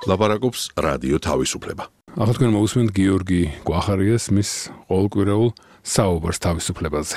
ლაპარაკობს რადიო თავისუფლება. ახლა თქვენ მოусმენთ გიორგი გვახარიას მის ყოველკვირეულ საუბარს თავისუფლებაზე.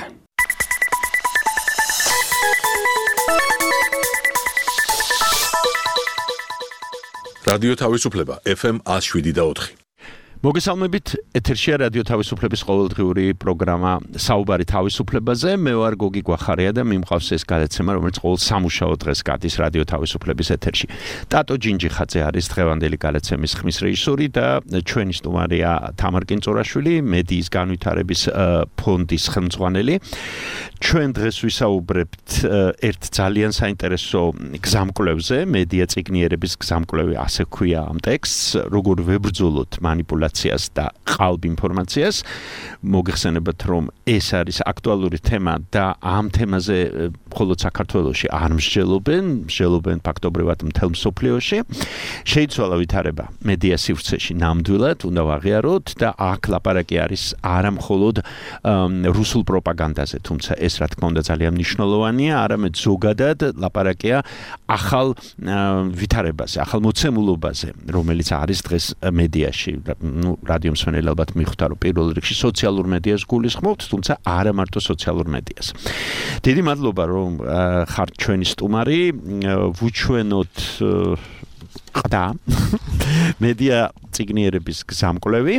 რადიო თავისუფლება FM 107.4. მოგესალმებით, ეთერშია რადიო თავისუფლების ყოველდღიური პროგრამა საუბარი თავისუფლებაზე. მე ვარ გოგი გვახარია და მიმყავს ეს გადაცემა, რომელიც ყოველ სამუშაო დღეს გადის რადიო თავისუფლების ეთერში. ტატო ჯინჯიხაძე არის დღევანდელი გადაცემის ხმის რეჟისორი და ჩვენი სტუმარია თამარ კინწორაშვილი, მედიის განვითარების ფონდის ხელმძღვანელი. ჩვენ დღეს ვისაუბრებთ ერთ ძალიან საინტერესო გზამკვლევზე, მედია წიგნიერების გზამკვლევი, ასე ქვია ამ ტექსტს, როგორ ვებრძოლოთ მანიპულაციას და ყალბ ინფორმაციას. მოგეხსენებათ, რომ ეს არის აქტუალური თემა და ამ თემაზე მხოლოდ საქართველოში არ მსჯელობენ ფაქტობრივად მთელ მსოფლიოში. შეიცვალა ვითარება მედია სივრცეში ნამდვილად, უნდა ვაღიაროთ და აქ ლაპარაკი არის არა მხოლოდ რუსულ პროპაგანდაზე, თუმცა ეს რა თქმა უნდა ძალიან მნიშვნელოვანია, არამედ ზოგადად ლაპარაკია ახალ ვითარებაზე, ახალ მოცემულობაზე, რომელიც არის დღეს მედიაში. რადიო მსმენელი ალბათ მიხვდა, რომ პირველ რიგში სოციალურ მედიას გულისხმობთ, თუმცა არა მარტო სოციალურ მედიას. დიდი მადლობა, რომ ხართ ჩვენი სტუმარი. ვუჩვენოთ ყდა მედია წიგნიერების გზამკვლევი.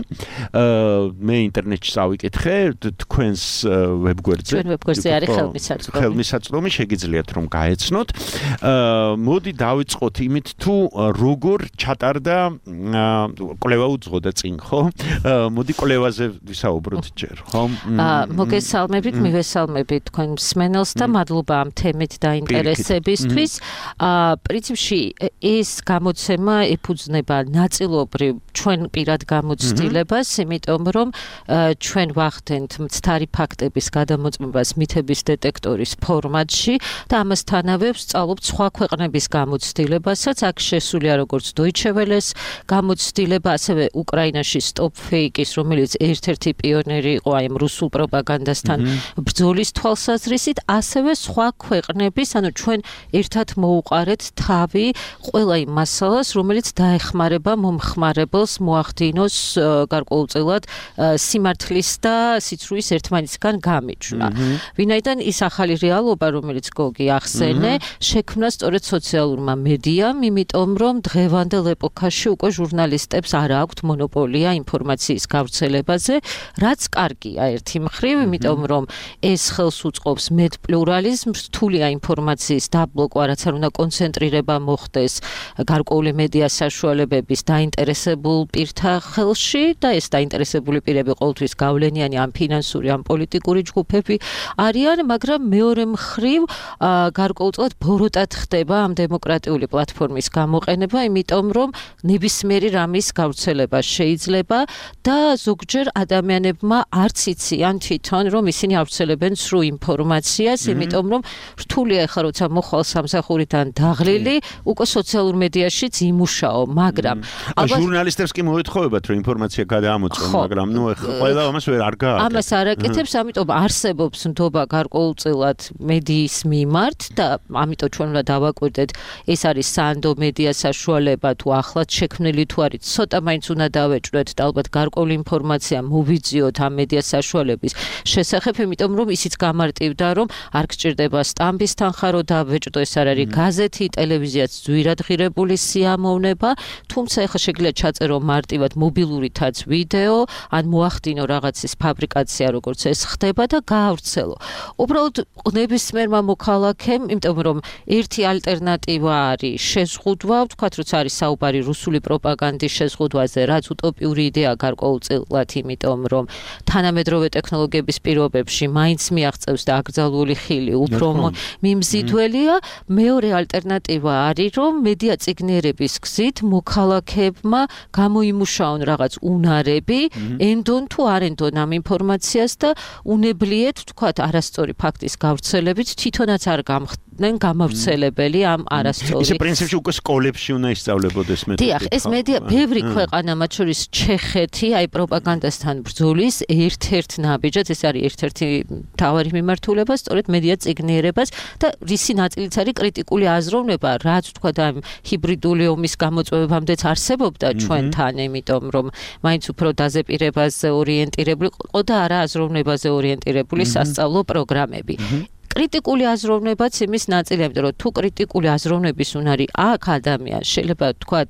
მე ინტერნეტში წავიკითხე თქვენს ვებგვერდზე. ჩვენ ვებგვერდზე არის ხელმისაწვდომი, შეგიძლიათ რომ გაეცნოთ. მოდი დავიწყოთ იმით, თუ როგორ ჩატარდა კვლევა უძღოდა წინ, ხო? მოდი კვლევაზე ვისაუბროთ ჯერ, ხო? მოგესალმებით, მივესალმებით თქვენ მსმენელს და მადლობა ამ თემით დაინტერესებისთვის. პრინციპში ეს გამოცემა ეფუძნება ნაწილობრივ ჩვენ პირად გამოცდილებას, იმიტომ რომ ჩვენ ვახდენთ მცდარი ფაქტების გადამოწმებას მითების დეტექტორის ფორმატში და ამასთანავე ვსწავლობთ სხვა ქვეყნების გამოცდილებასაც. აქ შესულია როგორც Deutsche Welle-ს გამოცდილება, ასევე უკრაინაში Stop Fake-ის, რომელიც ერთ-ერთი პიონერი იყო აი ამ რუსულ პროპაგანდასთან ბრძოლის თვალსაზრისით, ასევე სხვა ქვეყნების, ანუ ჩვენ ერთად მოუყარეთ თავი ყველა იმ მასალას, რომელიც დაეხმარება მომხმარებელს მოახდინოს გარკვეულწილად სიმართლის და სიცრუის ერთმანეთისგან გამიჯვნა. ვინაიდან ის ახალი რეალობა, რომელიც გოგი ახსენე, შექმნა სწორედ სოციალურმა მედიამ, იმიტომ რომ დღევანდელ ეპოქაში უკვე ჟურნალისტებს არ აქვთ მონოპოლია ინფორმაციის გავრცელებაზე, რაც კარგია ერთი მხრივ, იმიტომ რომ ეს ხელს უწყობს მეტ პლურალიზმს, რთულია ინფორმაციის დაბლოკვა, რაც არ უნდა კონცენტრირება მოხდეს გარკვეული მედია საშუალებების დაინტერესებულ პირთა ხელში და ეს დაინტერესებული პირები ყოველთვის გავლენიანი ამ ფინანსური, ამ პოლიტიკური ჯგუფები არიან, მაგრამ მეორე მხრივ გარკვეულწილად ბოროტად ხდება ამ დემოკრატიული პლატფორმის გამოყენება, იმიტომ რომ ნებისმიერი რამის გავრცელება შეიძლება და ზოგჯერ ადამიანებმა არც იციან თვითონ, რომ ისინი ავრცელებენ სრულ ინფორმაციას, იმიტომ რომ რთულია ახლა როცა მოხვალ სამსახურიდან დაღლილი, უკვე სოციალურ მედიაშიც იმუშაო, მაგრამ ჟურნალისტებს კი მოეთხოვებათ, რომ ინფორმაცია გადაამოწმონ, მაგრამ ნუ ყველა ამას ვერ არ გააკეთებს. ამას არ აკეთებს, ამიტომ არსებობს ნდობა გარკვეულწილად მედიის მიმართ და ამიტომ ჩვენ უნდა დავაკვირდეთ, ეს არის საანდო მედია საშუალება თუ ახლად შექმნილი თუ არის, ცოტა მაინც უნდა დავეჭვრეთ და ალბათ გარკვეული ინფორმაცია მოვიძიოთ ამ მედია საშუალების შესახებ, იმიტომ რომ ისიც გამარტივდა, რომ არ გჭირდება სტამბის თანხა, რომ დავეჭდო, ეს არ არის გაზეთი, ტელევიზიაც ძვირად ღირებული სიამოვნება, თუმცა ეხლა შეგვიძლია ჩაწერო მარტივად მობილურითაც ვიდეო, ან მოახდინო რაღაცის ფაბრიკაცია, როგორც ეს ხდება და გაავრცელო. უბრალოდ ნებისმიერმა მოქალაქემ, იმიტომ რომ ერთი ალტერნატივა არის შეზღუდვა, ვთქვათ, როცა არის საუბარი რუსული პროპაგანდის შეზღუდვაზე, რაც უტოპიური იდეა გარკვეულწილად, იმიტომ რომ თანამედროვე ტექნოლოგიების პირობებში მაინც მიაღწევს და აკრძალული ხილი უფრო მიმზიდველია. მეორე ალტერნატივა არის, რომ მედია წიგნიერების გზით მოქალაქეებმა გამოიმუშაონ რაღაც უნარები, ენდონ თუ არ ენდონ ამ ინფორმაციას და უნებლიეთ თქვათ არასწორი ფაქტის გავრცელებით თვითონაც არ გამხდნენ გამავრცელებელი ამ არასწორი. ისე პრინციპში უკვე სკოლებში უნდა ისწავლებოდეს მეთოდი. დიახ, ეს მედია ბევრი ქვეყანა, მათ შორის ჩეხეთი, აი პროპაგანდასთან ბრძოლის ერთ-ერთ ნაბიჯად, ეს არის ერთ-ერთი მთავარი მიმართულება, სწორედ მედია წიგნიერებას და რისი ნაწილიც არის კრიტიკული აზროვნება, რაც თქვა და ჰიბრიდული ომის გამოწვევებამდეც არსებობდა ჩვენთან, იმიტომ რომ მაინც უფრო დაზეპირებაზე ორიენტირებული ყო და არა აზროვნებაზე ორიენტირებული სასწავლო პროგრამები. კრიტიკული აზროვნებაც იმის ნაწილია, იმიტომ რომ თუ კრიტიკული აზროვნების უნარი აქ ადამიანს შეიძლება თქვათ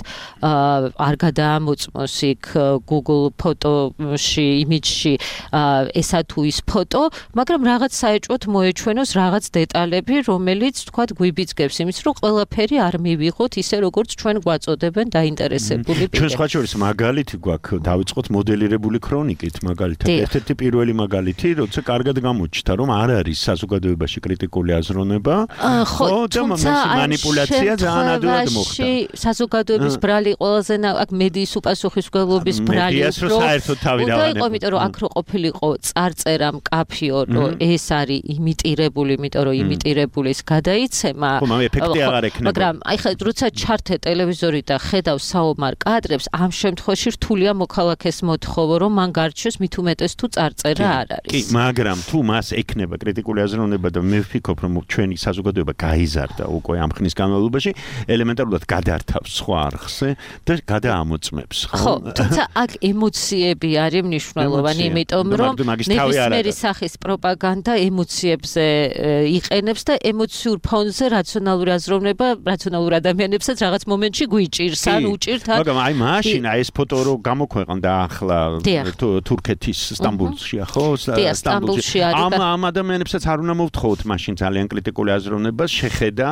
არ გადაამოწმოს იქ Google ფოტოში, იმიჯში ესა თუ ის ფოტო, მაგრამ რაღაც საეჭვოდ მოეჩვენოს რაღაც დეტალები, რომელიც თქვათ გვიბიძგებს იმის, რომ ყველაფერი არ მივიღოთ ისე როგორც ჩვენ გვაწოდებენ დაინტერესებული პირები. ჩვენ სხვა შორის მაგალითი გვაქვს, დავიწყოთ მოდელირებული ქრონიკით, მაგალითად. ერთ-ერთი პირველი მაგალითი, როცა კარგად გამოჩნდა, რომ არ არის საზოგადოებაში კრიტიკული აზროვნება, ხო, თუმცა მანიპულაცია ძალიან ადვილად მოხდა. საზოგადოების ბრალი ყველაზე აქ მედიის უპასუხისმგებლობის ბრალი უფრო საერთოდ თავი დავანებო. იყო, იმიტომ რომ აქ რო ყოფილიყო წარწერა მკაფიო, რომ ეს არის იმიტირებული, იმიტომ რომ იმიტირებულის გადაიცემა. ხო, მაგრამ ეფექტი აღარ ექნება. მაგრამ აი ხა როცა ჩართე ტელევიზორი და ხედავ საომარ კადრებს, ამ შემთხვევაში რთულია მოქალაქეს მოთხოვო, რომ მან გარჩიოს მით უმეტეს თუ წარწერა არ არის. კი, მაგრამ თუ მას ექნება კრიტიკული აზროვნება და მე ვფიქრობ, რომ ჩვენი საზოგადოება გაიზარდა უკვე ამ ხნის განმავლობაში, ელემენტარულად გადართავს სხვა არხზე და გადაამოწმებს, ხო? ხო, თუმცა აქ ემოციები არის მნიშვნელოვანი, იმიტომ რომ ნებისმიერი სახის პროპაგანდა ემოციებზე იყენებს და ემოციურ ფონზე რაციონალური აზროვნება რაციონალურ ადამიანებსაც რაღაც მომენტში გვიჭირს, ან უჭირთ. მაგრამ აი მაშინ ეს ფოტო რო გამოქვეყნდა ახლა თურქეთის სტამბოლშია, ხო? სტამბოლში არის. ამ ადამიანებსაც არ უნდა მოვთხოვოთ მაშინ ძალიან კრიტიკული აზროვნებას შეხედა,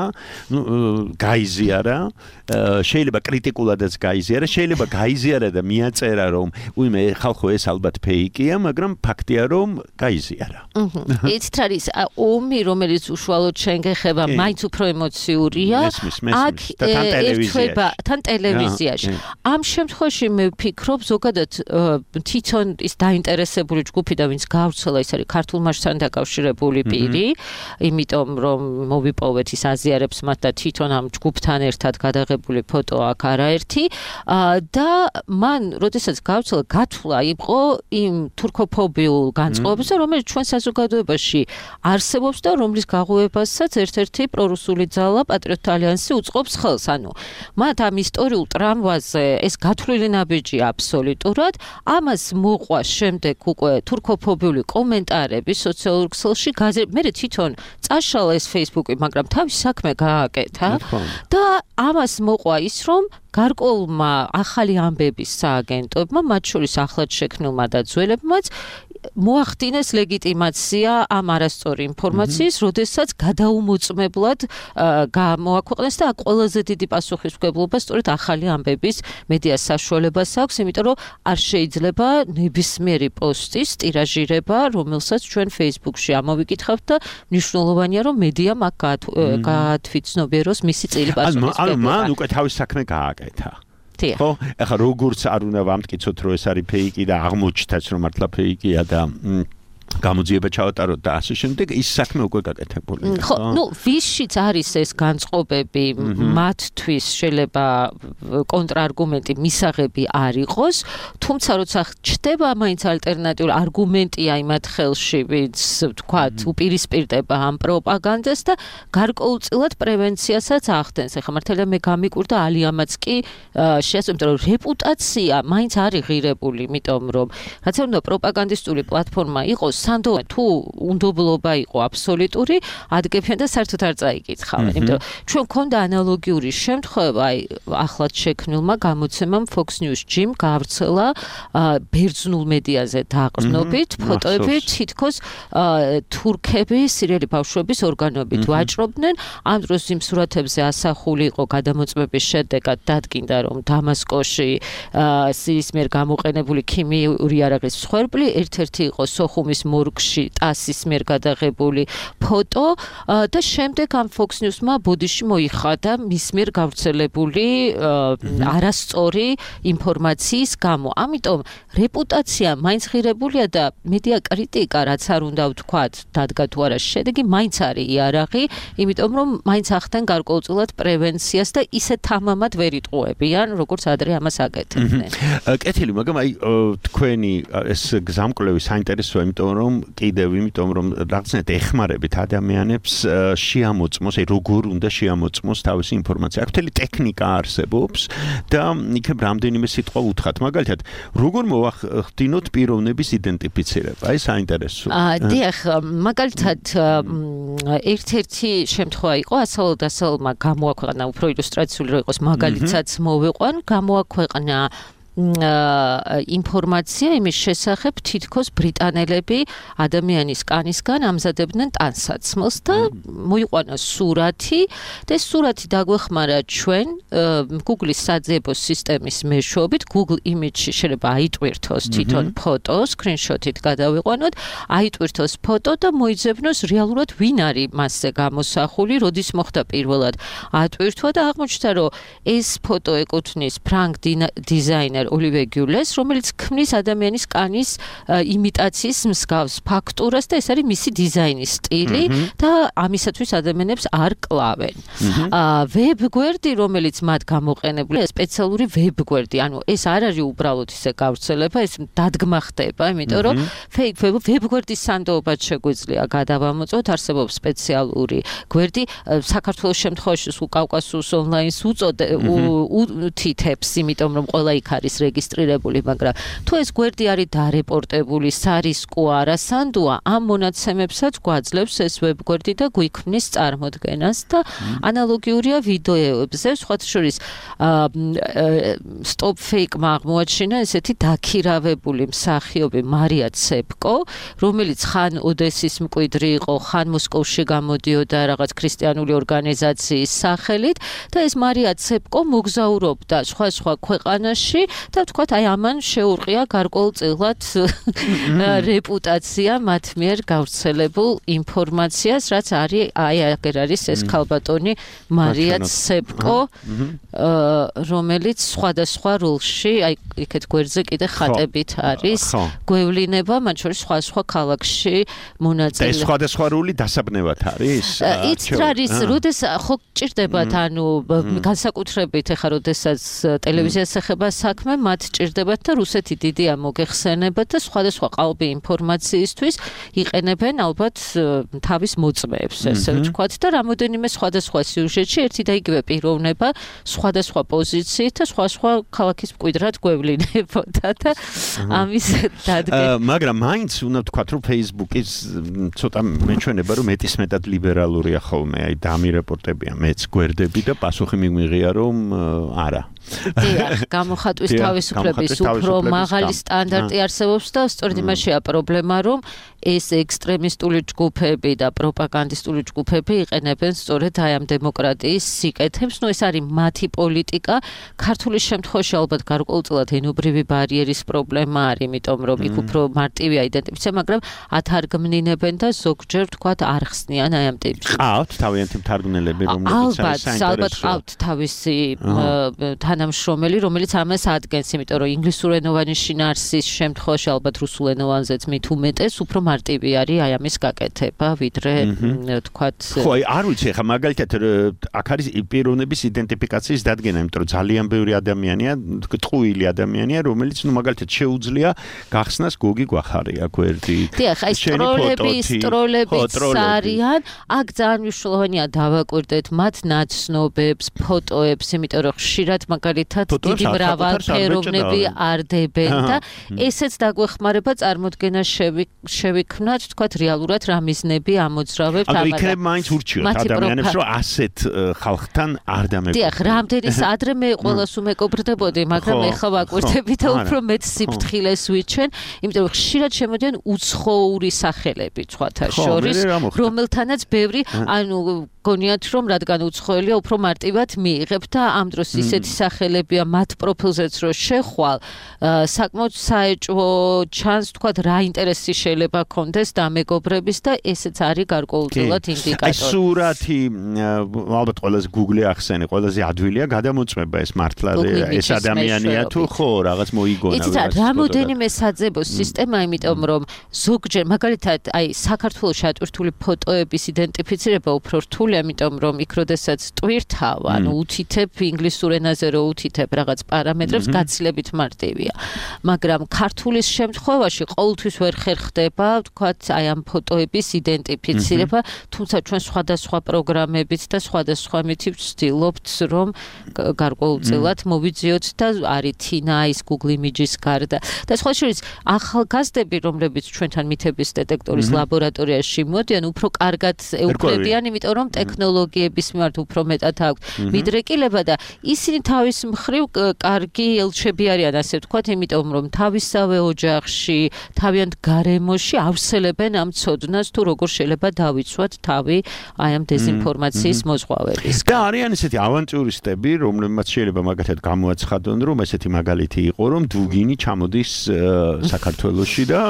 გაიზიარა, შეიძლება კრიტიკულადაც გაიზიარა, შეიძლება გაიზიარა და მიაწერა რომ უიმე ხალხო ეს ალბათ ფეიკია, მაგრამ ფაქტია რომ გაიზიარა. იცით არის ომი, რომელიც უშუალოდ ჩვენ გეხება, მაინც უფრო ემოციურია. აქ ერთვება თან ტელევიზიაში. ამ შემთხვევაში მე ვფიქრობ, ზოგადად თვითონ ის დაინტერესებული ჯგუფი და ვინც გავრცელა, ის არის ქართულ მასშტაბთან დაკავშირებული პირი. იმიტომ რომ მოვიპოვეთ ის აზიარებს მათ და თვითონ ამ ჯგუფთან ერთად გადაღებული ფოტო აქ არაერთი და მან როდესაც გავცელა გათვლა იყო იმ თურქოფობიულ განწყობებზე, რომელიც ჩვენ საზოგადოებაში არსებობს და რომლის გაღვივებასაც ერთ-ერთი პრორუსული ძალა პატრიოტთა ალიანსი უწყობს ხელს. ანუ მათ ამ ისტორიულ ტრამვაზე ეს გათვლილი ნაბიჯი აბსოლუტურად, ამას მოყვა შემდეგ უკვე თურქოფობიული კომენტარები სოციალურ ქსელში, მე თვითონ წაშალა ეს Facebook-ი, მაგრამ თავის საქმე გააკეთა და ამას მოყვა ის, რომ გარკვეულმა ახალი ამბების სააგენტოებმა, მათ შორის ახლად შექმნილმა და ძველებმაც მოახდინეს ლეგიტიმაცია ამ არასწორი ინფორმაციის, როდესაც გადაუმოწმებლად გამოაქვეყნეს და ყველაზე დიდი პასუხისმგებლობა სწორედ ახალი ამბების მედიას საშუალებას აქვს, იმიტომ რომ არ შეიძლება ნებისმიერი პოსტის ტირაჟირება, რომელსაც ჩვენ Facebook-ში ამოვიკითხავთ და მნიშვნელოვანია, რომ მედიამ აქ გაათვითცნობიეროს მისი წილი პასუხისმგებლობა. ანუ მან უკვე თავის საქმე გააკეთა. ხო, ახლა როგორც არ უნდა ვამტკიცოთ, რომ ეს არის ფეიკი და აღმოჩნდაც, რომ მართლა ფეიკია და გამოძიება ჩავატაროთ და ასე შემდეგ, ის საქმე უკვე გაკეთებულია. ხო, ვისშიც არის ეს განწყობები, მათთვის შეიძლება კონტრარგუმენტი მისაღები არ იყოს, თუმცა როცა ჩდება მაინც ალტერნატიული არგუმენტია იმათ ხელში, ვინც თქვათ, უპირისპირდება ამ პროპაგანდას და გარკვეულწილად პრევენციასაც ახდენს. ახლა მართალია მე გამიკვირდა ალიამაც კი შეასწავლე, რომ რეპუტაცია მაინც არის ღირებული, იმიტომ რომ რაც უნდა პროპაგანდისტული პლატფორმა იყოს, სანდო თუ უნდობლობა იყო აბსოლუტური, ადგებიან და საერთოდ არ წაიკითხავენ. იმიტომ რომ ჩვენ გქონდა ანალოგიური შემთხვევა, აი ახლად შექმნილმა გამოცემამ Fox News Jim გავრცელა ბერძნულ მედიაზე დაყრდნობით ფოტოები, თითქოს თურქები სირიელი ბავშვების ორგანოებით ვაჭრობდნენ. ამ დროს იმ სურათებზე ასახული იყო გადამოწმების შედეგად დადგინდა, რომ დამასკოში სირიის მიერ გამოყენებული ქიმიური იარაღის მსხვერპლი ერთ-ერთი იყო სოხუმის მორგში ტასის მიერ გადაღებული ფოტო და შემდეგ ამ Fox News-მა ბოდიში მოიხადა მის მიერ გავრცელებული არასწორი ინფორმაციის გამო. ამიტომ რეპუტაცია მაინც ღირებულია და მედია კრიტიკა რაც არ უნდა ვთქვათ, დადგა თუ არა შედეგი, მაინც არის იარაღი, იმიტომ რომ მაინც ახდენ გარკვეულწილად პრევენციას და ისე თამამად ვერ იტყუებიან, როგორც ადრე ამას აკეთებდნენ. კეთილი, მაგრამ აი თქვენი ეს გზამკვლევი საინტერესოა, იმიტომ რომ რაღაცნაირად ეხმარებით ადამიანებს შეამოწმოს, აი როგორ უნდა შეამოწმოს თავისი ინფორმაცია. ახლა ტექნიკა არსებობს და იქნებ რამდენიმე სიტყვა უთხრათ. მაგალითად, როგორ მოვახდინოთ პიროვნების იდენტიფიცირება? აი საინტერესოა. დიახ, მაგალითად ერთ-ერთი შემთხვევა იყო ასალმა გამოაქვეყნა უფრო ილუსტრაციული რო იყოს მაგალითსაც მოვიყვან, გამოაქვეყნა ინფორმაცია იმის შესახებ თითქოს ბრიტანელები ადამიანის კანისგან ამზადებდნენ ტანსაცმელს და მოიყვანა სურათი და ეს სურათი დაგვეხმარა ჩვენ Google-ის საძიებო სისტემის მეშვეობით Google Image-ში შეიძლება აიტვირთოს თვითონ ფოტო, სკრინშოტით გადავიყვანოთ, აიტვირთოს ფოტო და მოიძებნოს რეალურად ვინ არის მასზე გამოსახული, როდის მოხდა პირველად ატვირთვა და აღმოჩნდა რომ ეს ფოტო ეკუთვნის ფრანგ დიზაინერ Oliver Gules, რომელიც ქმნის ადამიანის კანის იმიტაციის მსგავს ფაქტურას და ეს არის მისი დიზაინის სტილი და ამისათვის ადამიანებს არ კლავენ. ვებგვერდი, რომელიც მათ გამოყენებულია, სპეციალური ვებგვერდი, ანუ ეს არ არის უბრალოდ ისე გავრცელება, ეს დადგმა ხდება, იმიტომ რომ ვებგვერდის სანდოობად შეგვიძლია გადავამოწმოთ, არსებობს სპეციალური გვერდი, საქართველოს შემთხვევაში კავკასიის ონლაინს უთითებს, იმიტომ რომ ყველა იქ არის რეგისტრირებული, მაგრამ თუ ეს გვერდი არის დარეპორტებული, სარისკო არასანდოა, ამ მონაცემებსაც გვაძლევს ეს ვებგვერდი და გვიქმნის წარმოდგენას და ანალოგიურია ვიდეოებზე, სხვათა შორის Stop Fake-მა აღმოაჩინა ესეთი დაქირავებული მსახიობი მარია ცეპკო, რომელიც ხან ოდესის მკვიდრი იყო, ხან მოსკოვში გამოდიოდა რაღაც ქრისტიანული ორგანიზაციის სახელით და ეს მარია ცეპკო მოგზაურობდა სხვა ქვეყანაში და ვთქვათ, აი ამან შეურყია გარკვეულწილად რეპუტაცია მათ მიერ გავრცელებულ ინფორმაციას, რაც არის აი აგერ არის ეს ქალბატონი მარია ცეპკო, რომელიც სხვადასხვა როლში, აი იქეთ გვერდზე კიდე ხატებით არის, გვევლინება, მათ შორის სხვა ქალაქში მონაწილე. ეს სხვადასხვა როლი დასაბნევად არის? იც არის, როდესაც ხო ჭირდებათ, ანუ განსაკუთრებით ეხა როდესაც ტელევიზიას ეხება საქმე, მათ ჭირდებათ და რუსეთი დიდია მოგეხსენებათ და სხვადასხვა ყალბი ინფორმაციისთვის იყენებენ ალბათ თავის მოწმეებს, ესე ვთქვათ და რამოდენიმე სხვადასხვა სიუჟეტში ერთი და იგივე პიროვნება სხვადასხვა პოზიციით და სხვა ქალაქის მკვიდრად გვევლინებოდა და ამის დადგენა. მაგრამ მაინც უნდა ვთქვათ, რომ Facebook-ის ცოტა მეჩვენება, რომ მეტისმეტად ლიბერალურია ხოლმე, აი დამი რეპორტებია, მეც გვერდები და პასუხი მიგვიღია, რომ არა. დიახ, გამოხატვის თავისუფლების უფრო მაღალი სტანდარტი არსებობს და სწორედ იმაშია პრობლემა, რომ ეს ექსტრემისტული ჯგუფები და პროპაგანდისტული ჯგუფები იყენებენ სწორედ აი ამ დემოკრატიის სიკეთებს, ეს არის მათი პოლიტიკა. ქართულის შემთხვევაში ალბათ გარკვეულწილად ენობრივი ბარიერის პრობლემა არის, იმიტომ რომ იქ უფრო მარტივია იდენტიფიცირება, მაგრამ ათარგმნინებენ და ზოგჯერ ვთქვათ არ ხსნიან აი ამ ტიპის. ყავთ თავიანთი მთარგმნელები, რომლებიც არის საინტერესო. ალბათ ყავთ თავისი თანამშრომელი, რომელიც ამას ადგენს, იმიტომ რომ ინგლისურენოვანი შინაარსის შემთხვევაში ალბათ რუსულენოვანზეც მით უმეტეს უფრო მარტივი არის აი ამის გაკეთება, ვიდრე ვთქვათ. ხო, არ ვიცი, ხა მაგალითად აქ არის პიროვნების იდენტიფიკაციის დადგენა, იმიტომ რომ ძალიან ბევრი ადამიანია, ტყუილი ადამიანია, რომელიც მაგალითად შეუძლია გახსნას გოგი გვახარია გვერდი. დიახ, აი სტროლების არიან, აქ ძალიან მნიშვნელოვანია დავაკვირდეთ მათ ნაცნობებს, ფოტოებს, იმიტომ რომ ხშირად მაგალითად დიდი მრავალფეროვნები არდებენ და ესეც დაგვეხმარება წარმოდგენა შევიქმნათ, ვთქვათ, რეალურად რა მიზნები ამოძრავებთ ამას. ანუ იქნებ მაინც ურჩიოთ ადამიანებს, რომ ასეთ ხალხთან არ დამეკობრდეთ. დიახ, რამდენის ადრე მე ყველას უმეკობრდებოდი, მაგრამ ეხლა ვაკვირდები და უფრო მეც სიფრთხილეს ვიჩვენ, იმიტომ რომ ხშირად შემოდიან უცხოური სახელები, სხვათა შორის, რომელთანაც ბევრი, ანუ გონიათ რომ რადგან უცხოელია უფრო მარტივად მიიღებ და ამ დროს ისეთი სახელებია მათ პროფილზეც რო შეხვალ საკმაოდ საეჭვო ჩანს თქვა რა ინტერესი შეიძლება კონდეს და მეგობრების და ესეც არის გარკვეულწილად ინდიკატორი. აი სურათი ალბათ ყველაზე Google-ი ახსენე, ყველაზე ადვილია გადამოწმება ეს მართლა ეს ადამიანია თუ ხო რაღაც მოიგონა. იცით რა რამოდენიმე საძებო სისტემა, იმიტომ რომ ზოგჯერ მაგალითად აი საქართველოში ატვირთული ფოტოების იდენტიფიცირება უფრო რთულია, იმიტომ რომ იქ როდესაც ტვირთავ, ანუ უთითებ ინგლისურ ენაზე რო უთითებ რაღაც პარამეტრებს გაცილებით მარტივია. მაგრამ ქართულის შემთხვევაში ყოველთვის ვერ ხერხდება, ვთქვათ, აი ამ ფოტოების იდენტიფიცირება, თუმცა ჩვენ სხვადასხვა პროგრამებით და სხვადასხვა მითი ვცდილობთ, რომ გარკვეულწილად მოვიძიოთ და არის თინა ის Google Images გარდა. და სხვა შორის ახალგაზრდები, რომლებიც ჩვენთან მითების დეტექტორის ლაბორატორიაში მოდიან, უფრო კარგად ეუფლებიან, იმიტომ რომ ტექნოლოგიების მიმართ უფრო მეტად აქვთ მიდრეკილება და ისინი თავის მხრივ კარგი ელჩები არიან, ასე ვთქვათ, იმიტომ რომ თავისავე ოჯახში, თავიანთ გარემოში ავრცელებენ ამ ცოდნას თუ როგორ შეიძლება დავიცვათ თავი აი ამ დეზინფორმაციის მოზღვავების. და არიან ესეთი ავანტიურისტები, რომლებმაც შეიძლება მაგათად გამოაცხადონ, რომ ესეთი მაგალითი იყო, რომ დუგინი ჩამოდის საქართველოში და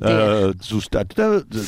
ზუსტად და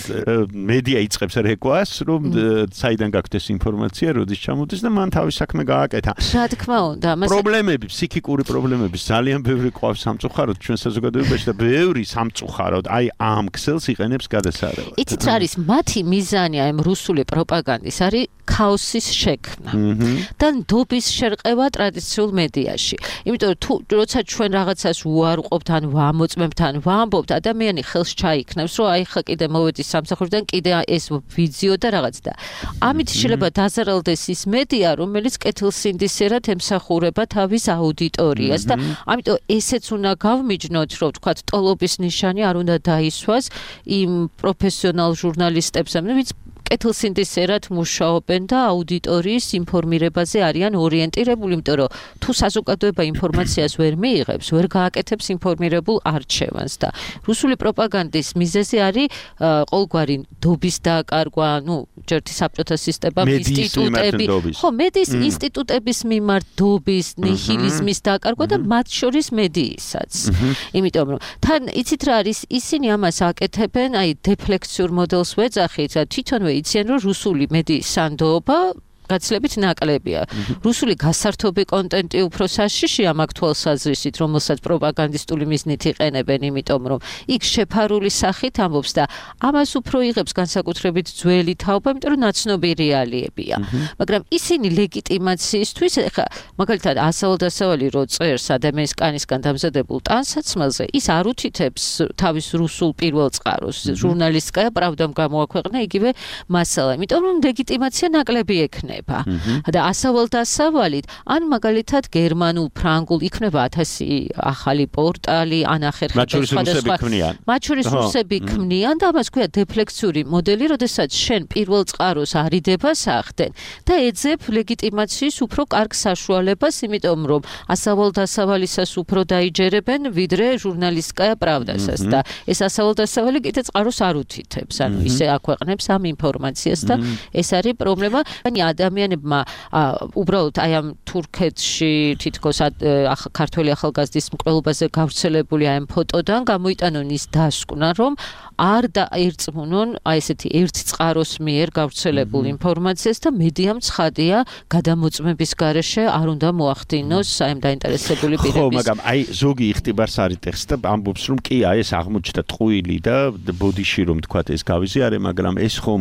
მედია იწყებს რეკვას, რომ საიდან გაქვთ ეს ინფორმაცია, როდის ჩამოდის და მან თავის საქმე გააკეთა. რა თქმა უნდა, პრობლემები, ფსიქიკური პრობლემები ძალიან ბევრი ყავს სამწუხაროდ ჩვენ საზოგადოებაში და ბევრი სამწუხაროდ აი ამ ქსელს იყენებს გადასარევად. იცით რა არის მათი მიზანი აი ამ რუსული პროპაგანდის არის ქაოსის შექმნა და ნდობის შერყევა ტრადიციულ მედიაში. იმიტომ რომ თუ როცა ჩვენ რაღაცას უარყოფთ ან ვამოწმებთ ან ვამბობთ, ადამიანი ხელს ჩაიქნევს, რომ აი ხა კიდე მოვედი სამსახურიდან, კიდე ეს ვიძიო და რაღაც და ამით შეიძლება დაზარალდეს ის მედია, რომელიც კეთილსინდისერად ემსახურება თავის აუდიტორიას და ამიტომ ესეც უნდა გავმიჯნოთ, რომ თქვათ ტოლობის ნიშანი არ უნდა დაისვას იმ პროფესიონალ ჟურნალისტებს, ვინც კეთილსინდისერად მუშაობენ და აუდიტორიის ინფორმირებაზე არიან ორიენტირებული, იმიტომ რომ თუ საზოგადოება ინფორმაციას ვერ მიიღებს, ვერ გააკეთებს ინფორმირებულ არჩევანს და რუსული პროპაგანდის მიზეზი არის ყოველგვარი ნდობის დაკარგვა, ჯერთი საბჭოთა სისტემა, ინსტიტუტები, ხო, მედიის ინსტიტუტების მიმართ ნდობის, ნიჰილიზმის დაკარგვა და მათ შორის მედიისაც. იმიტომ რომ თან იცით რა არის, ისინი ამას აკეთებენ, აი დეფლექციურ მოდელს ვეძახით, თვითონვე იციან რომ რუსული მედიის სანდოობა გაცილებით ნაკლებია. რუსული გასართობი კონტენტი უფრო საშიშია ამ აქტუალსაზრისით, რომელსაც პროპაგანდისტული მიზნით იყენებენ, იმიტომ რომ იქ შეფარული სახით ამბობს და ამას უფრო იღებს განსაკუთრებით ძველი თაობა, იმიტომ რომ ნაცნობი რეალიებია. მაგრამ ისინი ლეგიტიმაციისთვის, ხა მაგალითად ასავალ-დასავალი რო წერს ადამიანის კანისგან დამზადებულ ტანსაცმელზე, ის არ უთითებს თავის რუსულ პირველ წყაროს. ჟურნალისტკაია პრავდამ გამოაქვეყნა იგივე მასალა, იმიტომ რომ ლეგიტიმაცია ნაკლები ექნება. და ასავალ-დასავალით ან მაგალითად გერმანულ, ფრანგულ იქნება 1000 ახალი პორტალი, ან ახერხება სხვადასხვა. მათ შორის რუსები ქმნიან და ამას ქვია დეფლექციური მოდელი, როდესაც შენ პირველ წყაროს არიდებას ახდენ და ეძებ ლეგიტიმაციის უფრო კარგ საშუალებას, იმიტომ რომ ასავალ-დასავალისას უფრო დაიჯერებენ, ვიდრე ჟურნალისტკაია პრავდასას და ეს ასავალ-დასავალი კიდე წყაროს არ უთითებს, ანუ ისე აქვეყნებს ამ ინფორმაციას და ეს არის პრობლემა. ადამიანებმა უბრალოდ აი ამ თურქეთში თითქოს ქართველი ახალგაზრდის მკვლელობაზე გავრცელებული აი ამ ფოტოდან გამოიტანონ ის დასკვნა, რომ არ დაერწმუნონ აი ესეთი ერთ წყაროს მიერ გავრცელებულ ინფორმაციას და მედიამ ცხადია გადამოწმების გარეშე არ უნდა მოახდინოს აი ამ დაინტერესებული პირების. ხო, მაგრამ აი ზოგი იხტიბარს არიტეხს და ამბობს რომ კი აი ეს აღმოჩნდა ტყუილი და ბოდიში რომ თქვათ ეს გავიზიარე, მაგრამ ეს ხომ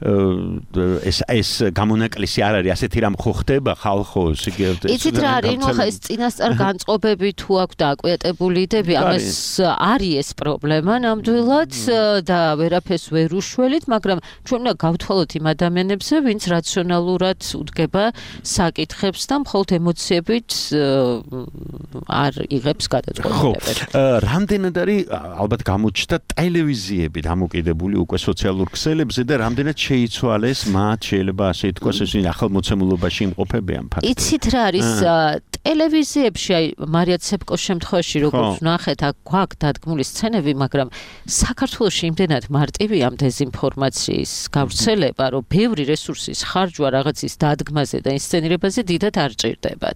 ეს გამონაკლისი არ არის, ასეთი რამ ხო ხდება ხალხოს, იცით რა არის, ხა ეს წინასწარ განწყობები თუ აქვს და აკვიატებული იდები, ამას არის ეს პრობლემა ნამდვილად და ვერაფერს ვერ უშველით, მაგრამ ჩვენ უნდა გავთვალოთ იმ ადამიანებზე, ვინც რაციონალურად უდგება საკითხებს და მხოლოდ ემოციებით არ იღებს გადაწყვეტილებებს. რამდენად არის ალბათ გამოჩნდა ტელევიზიები დამოკიდებული უკვე სოციალურ ქსელებზე და რამდენად შეიცვალეს მათ შეიძლება ასე ითქვას, ეს ახალ მოცემულობაში იმყოფებიან ფაქტობრივად. იცით რა არის ტელევიზიებში აი მარია ცეპკოს შემთხვევაში როგორც ნახეთ, აქ გვაქვს დადგმული სცენები, მაგრამ საქართველოში იმდენად მარტივია დეзинფორმაციის გავრცელება, რომ ბევრი რესურსის ხარჯვა რაღაცის დადგმაზე და ინსცენირებაზე დიდად არ ჭირდებათ.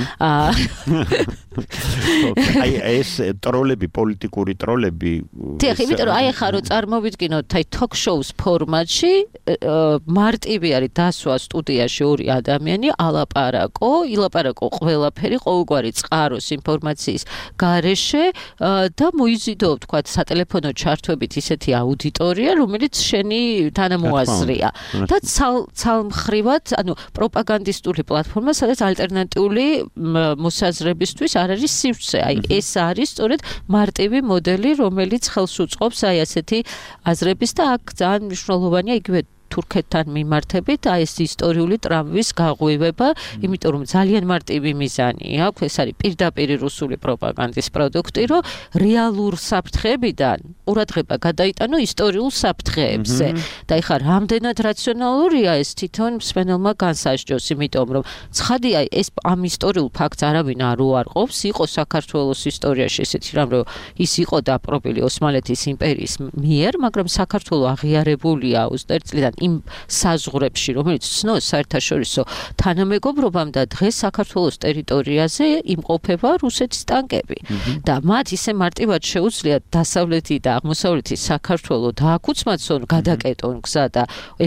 აი ეს ტროლები, პოლიტიკური ტროლები. დიახ, იმიტომ რომ აი ახლა რომ წარმოვიდგინოთ აი talk-shows ფორმატში მარტივი არის დასვა სტუდიაში ორი ადამიანი, ილაპარაკო ყველაფერი, ყოველგვარი წყაროს ინფორმაციის გარეშე და მოიზიდო თქვათ სატელეფონო ჩართვებით ისეთი აუდიტორია, რომელიც შენი თანამოაზრეა. და ცალმხრივად, ანუ პროპაგანდისტული პლატფორმა, სადაც ალტერნატიული მოსაზრებისთვის არ არის სივრცე. აი ეს არის სწორედ მარტივი მოდელი, რომელიც ხელს უწყობს აი ასეთი აზრების და აქ ძალიან მნიშვნელოვანია იგივე თურქეთთან მიმართებით აი ეს ისტორიული ტრამვის გაღვივება, იმიტომ რომ ძალიან მარტივი მიზანი აქვს, ეს არის პირდაპირ რუსული პროპაგანდის პროდუქტი, რომ რეალურ საფრთხეებიდან ყურადღება გადაიტანო ისტორიულ საფრთხეებზე. და ეხლა რამდენად რაციონალურია ეს თვითონ მსმენელმა განსაჯდოს, იმიტომ რომ ცხადია ეს ამ ისტორიულ ფაქტს არავინ არ უარყოფს, იყო საქართველოს ისტორიაში ესეთი რამ, რომ ის იყო დაპყრობილი ოსმალეთის იმპერიის მიერ, მაგრამ საქართველო აღიარებულია 21 წლიდან იმ საზღვრებში, რომელიც ცნობს საერთაშორისო თანამეგობრობამ და დღეს საქართველოს ტერიტორიაზე იმყოფება რუსეთის ტანკები. და მათ ისე მარტივად შეუძლიათ დასავლეთი და აღმოსავლეთი საქართველო დააკუცმაცონ, გადაკეტონ გზა და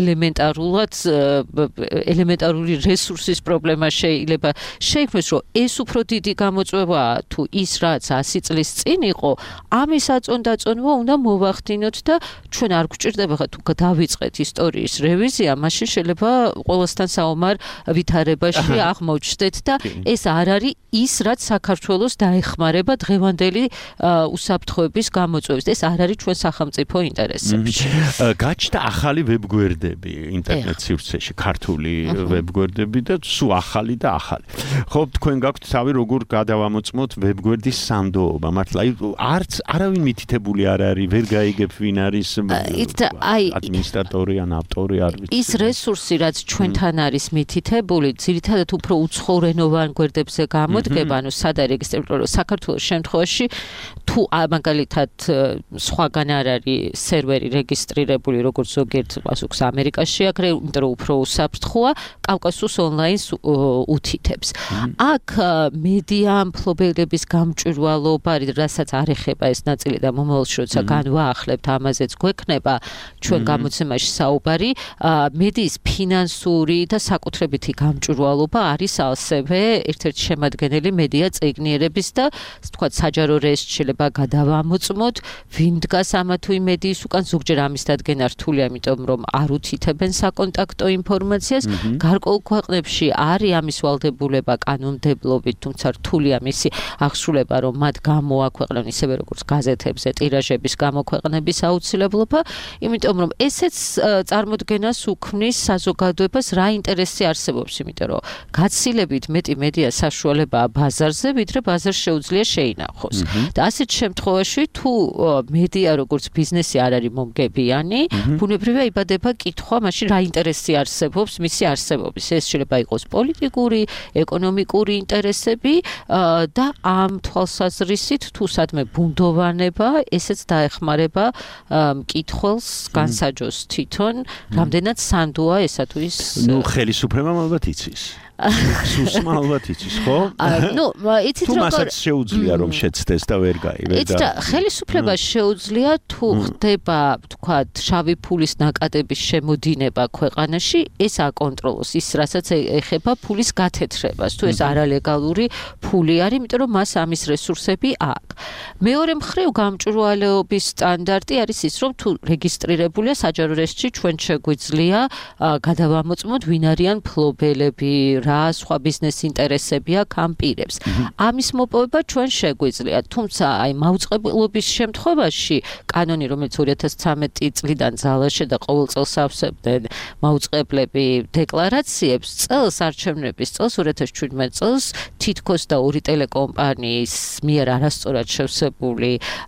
ელემენტარული რესურსის პრობლემა შეიძლება შეიქმნეს, რომ ეს უფრო დიდი გამოწვევაა თუ ის რაც 100 წლის წინ იყო, ამის აწონდაწონვა უნდა მოვახდინოთ და ჩვენ არ გვჭირდება ხა თუ დავიწყეთ ისტორიის რევიზია, მაშინ შეიძლება ყველასთან საომარ ვითარებაში აღმოჩნდეთ და ეს არ არის ის, რაც საქართველოს დაეხმარება დღევანდელი უსაფრთხოების გამოწვევებს. ეს არ არის ჩვენ სახელმწიფო ინტერესებში. გაჩნდა ახალი ვებგვერდები ინტერნეტ სივრცეში, ქართული ვებგვერდები და სულ ახალი და ახალი. ხო, თქვენ გაქვთ თავი როგორ გადავამოწმოთ ვებგვერდის სანდოობა? მართლა არც არავინ მითითებული არ არის, ვერ გაიგებ ვინ არის ადმინისტრატორი ან ავტორი არ ვიცი. ის რესურსი, რაც ჩვენთან არის მითითებული, ძირითადად უფრო უცხოენოვან გვერდებზე გამოდგება, ანუ სად არის რეგისტრირებული საქართველოს შემთხვევაში, თუ მაგალითად სხვაგან არ არის სერვერი რეგისტრირებული, როგორც ზოგიერთ პასუხს ამერიკაში აქ, იმიტომ რომ უფრო უსაფრთხოა, კავკასიას ონლაინს უთითებს. აქ მედია მფლობელების გამჭვირვალობა, რასაც არ ეხება ეს ნაწილი და მომავალში როცა განვაახლებთ, ამაზეც გვექნება ჩვენ გამოცემაში საუბარი, მედიის ფინანსური და საკუთრებითი გამჭვირვალობა არის ასევე ერთ-ერთი შემადგენელი მედია წიგნიერების და თქვა საჯარო რეესტრში შეიძლება გადავამოწმოთ, ვინ დგას ამა თუ იმ მედიის უკან, ზოგჯერ ამის დადგენა რთულია, იმიტომ რომ არ უთითებენ საკონტაქტო ინფორმაციას. გარკვეულ ქვეყნებში არის ამის ვალდებულება კანონმდებლობით, თუმცა რთულია მისი აღსრულება, რომ მათ გამოაქვეყნონ ისევე როგორც გაზეთებზე ტირაჟების გამოქვეყნების აუცილებლობა, იმიტომ რომ ესეც წარმოდგენას უქმნის საზოგადოებას რა ინტერესი არსებობს, იმიტომ რომ გაცილებით მეტი მედია საშუალებაა ბაზარზე, ვიდრე ბაზარს შეუძლია შეინახოს. და ასეთ შემთხვევაში თუ მედია როგორც ბიზნესი არ არის მომგებიანი, ბუნებრივია იბადება კითხვა, მაშინ რა ინტერესი არსებობს მისი არსებობის. ეს შეიძლება იყოს პოლიტიკური, ეკონომიკური ინტერესები და ამ თვალსაზრისით თუ სადმე ბუნდოვანება, ესეც დაეხმარება მკითხველს განსაჯოს თვითონ, რამდენად სანდოა ესა თუ ის. ნუ ხელისუფლებამ ალბათ იცის. სუსმა ალბათ იცის, ხო? ნუ იცით როგორ თუმასაც შეუძლია რომ შეცდეს და ვერ გაივე და იცით ხელისუფლებას შეუძლია თუ ხდება თქვათ შავი ფულის ნაკადების შემოდინება ქვეყანაში, ეს აკონტროლოს ის რასაც ეხება ფულის გათეთრებას, თუ ეს არალეგალური ფული არის, იმიტომ რომ მას ამის რესურსები აქვს. მეორე მხრივ გამჭვირვალეობის სტანდარტი არის ის, რომ თუ რეგისტრირებულია საჯარო რეესტრში, ჩვენ შეგვიძლია გადავამოწმოთ ვინ არიან მფლობელები, რა სხვა ბიზნეს ინტერესები აქვს ამ პირებს. ამის მოპოვება ჩვენ შეგვიძლია, თუმცა აი მაუწყებლობის შემთხვევაში კანონი, რომელიც 2013 წლიდან ძალაში და ყოველ წელს ავსებდნენ მაუწყებლები დეკლარაციებს, წელს არჩევნების წელს 2017 წელს თითქოს და ორი ტელეკომპანიის მიერ არასწორად შევსებული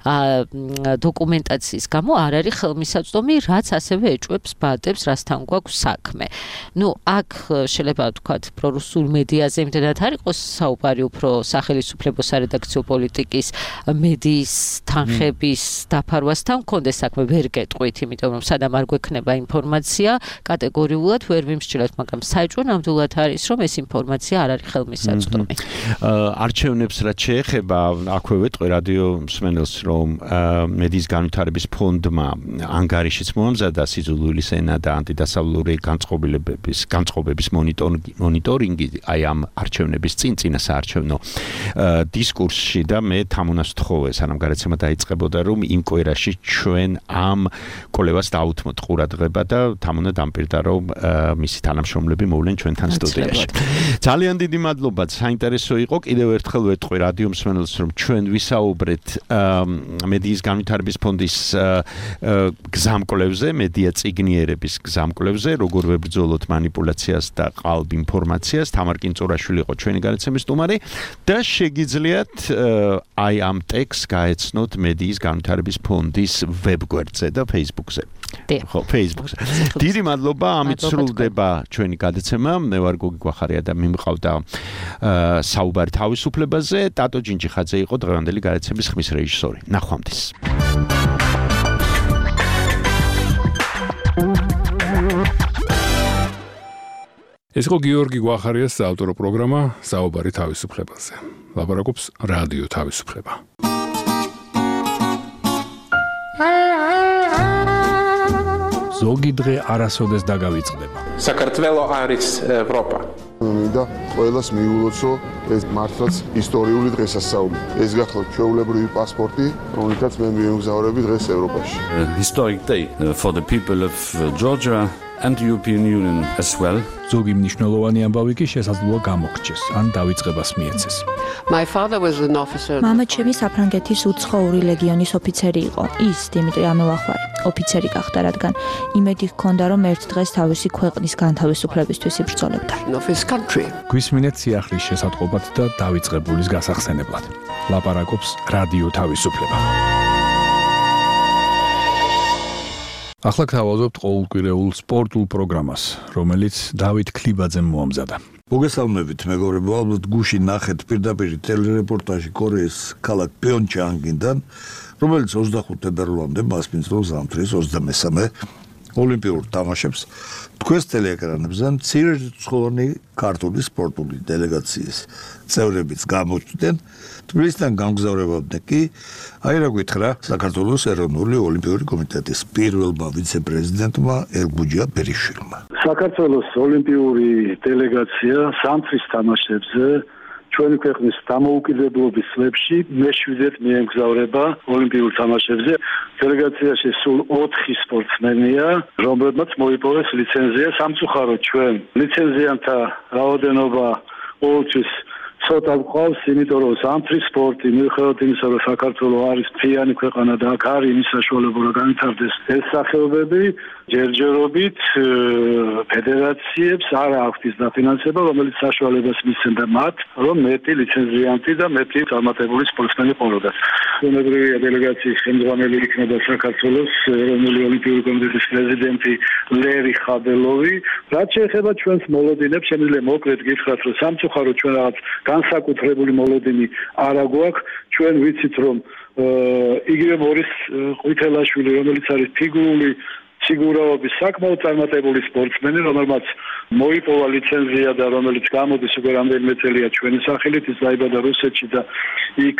დოკუმენტაციის გამო არ არის ხელმისაწვდომი, რაც ასევე ეჭვებს ბატებს, რასთან გვაქვს საქმე. ნუ აქ შეიძლება ვთქვათ უფრო რუსულ მედიაზე იმდენად არ იყოს საუბარი უფრო სახელმწიფო სარედაქციო პოლიტიკის მედიის თანხების დაფარვასთან მქონდეს საქმე ვერ გეტყვით, იმიტომ რომ სადამ არ გვექნება ინფორმაცია, კატეგორიულად ვერ ვიმსჯელოთ, მაგრამ საჭირო ნამდვილად არის, რომ ეს ინფორმაცია არ არის ხელმისაწვდომი. არჩევნებს რაც შეეხება, აქვე ვეტყვი რადიო მსმენელს, რომ მედიის განვითარების ფონდმა ანგარიშიც მოამზადა სიძულვილის ენა და ანტიდასავლური განწყობების მონიტორინგი აი ამ არჩევნების წინა საარჩევნო დისკურსში და მე თამუნას ვთხოვე, სანამ გარეთცემა დაიწყებოდა, რომ იმ კვირაში ჩვენ ამ კოლევას დაუთმოთ ყურადღება და თამუნა დამპირდა, რომ მისი თანამშრომლები მოვლენ ჩვენთან სტუდიაში. ძალიან დიდი მადლობა, საინტერესო იყო. კიდევ ერთხელ ვეტყვი რადიო მსმენელს, რომ ჩვენ ვისაუბრეთ მედიის განვითარების ფონდის გზამკვლევზე, მედია წიგნიერების გზამკვლევზე, როგორ ვებრძოლოთ манипуляციას და ყალბ ინფორმაციას. თამარ კინწურაშვილი იყო ჩვენი განაცემის სტუმარი და შეგიძლიათ აი ამ ტექსტს გაეცნოთ მედიის განვითარების ფონდის ვებგვერდზე და Facebook-ზე. ხო, Facebook-ზე. დიდი მადლობა, ამით სრულდება ჩვენი გადაცემა. მე ვარ გოგი გვახარია და მიმყავდა საუბარი თავისუფლებაზე. ტატო ჯინჯიხაძე იყო დღევანდელი გადაცემის ხმის რეჟისორი. ნახვამდის. ეს იყო გიორგი გვახარიას საავტორო პროგრამა საუბარი თავისუფლებაზე. ლაპარაკობს რადიო თავისუფლება. ზოგი დღე არასოდეს დაგავიწყდება. საქართველო არის ევროპა. მინდა ყველას მიულოცო ეს მართლაც ისტორიული დღესასწაული. ეს გახლავთ ჩვეულებრივი პასპორტი, რომელთაც მე მიემგზავრები დღეს ევროპაში. Historic day for the people of Georgia and the European Union as well. ზოგი მნიშვნელოვანი ამბავი კი შესაძლოა გამოგრჩეს, ან დავიწყებას მიეცეს. My father was an officer. მამა ჩემი საფრანგეთის უცხოური ლეგიონის ოფიცერი იყო. ის დიმიტრი ამელახვარი ოფიცერი გახდა, რადგან იმედი ჰქონდა, რომ ერთ დღეს თავისი ქვეყნის განთავისუფლებისთვის იბრძოლებდა. Of his country. გვისმინეთ სიახლის შესატყობად და დავიწყებულის გასახსენებლად. ლაპარაკობს რადიო თავისუფლება. ახლა გთავაზობთ ყოველკვირეულ სპორტულ პროგრამას, რომელიც დავით ქლიბაძემ მოამზადა. მოგესალმებით, მეგობრებო, ალბათ გუშინ ნახეთ პირდაპირ ტელერეპორტაჟი კორეის ქალაქ პიონჩანგიდან, რომელიც 25 თებერვლამდე მასპინძლობს ზამთრის 23 ოლიმპიურ თამაშებს. თქვენს ტელეეკრანებზე მცირერიცხოვანი ქართული სპორტული დელეგაციის წევრებიც გამოჩნდნენ. თბილისიდან გამგზავრებამდე კი აი რა გითხრა საქართველოს ეროვნული ოლიმპიური კომიტეტის პირველმა ვიცე-პრეზიდენტმა ელგუჯია ბერიშვილმა. საქართველოს ოლიმპიური დელეგაცია ზამთრის თამაშებზე ჩვენი ქვეყნის დამოუკიდებლობის წლებში მე-7-ად მიემგზავრება ოლიმპიურ თამაშებზე. დელეგაციაში სულ 4 სპორტსმენია, რომლებმაც მოიპოვეს ლიცენზია. სამწუხაროდ ჩვენ ლიცენზიანთა რაოდენობა ყოველთვის ცოტა გვყავს, იმიტომ რომ ზამთრის სპორტი მიუხედავად იმისა, რომ საქართველო არის მთიანი ქვეყანა და აქ არის იმის საშუალება, რომ განვითარდეს ეს სახეობები, ჯერჯერობით ფედერაციებს არ აქვს ის დაფინანსება, რომელიც საშუალებას მისცემდა მათ, რომ მეტი ლიცენზიანტი და მეტი წარმატებული სპორტსმენი ყოლოდათ. უნებრივია დელეგაციის ხელმძღვანელი იქნება საქართველოს ეროვნული ოლიმპიური კომიტეტის პრეზიდენტი ლერი ხაბელოვი. რაც შეეხება ჩვენს მოლოდინებს, შემიძლია მოკლედ გითხრათ, რომ სამწუხაროდ ჩვენ რაღაც განსაკუთრებული მოლოდინი არ აგვაქვს. ჩვენ ვიცით, რომ იგივე მორის ყვითელაშვილი, რომელიც არის ფიგურული სიგურაობის საკმაოდ წარმატებული სპორტსმენი, რომელმაც მოიპოვა ლიცენზია და რომელიც გამოდის უკვე რამდენიმე წელია ჩვენი სახელით, ის დაიბადა რუსეთში და იქ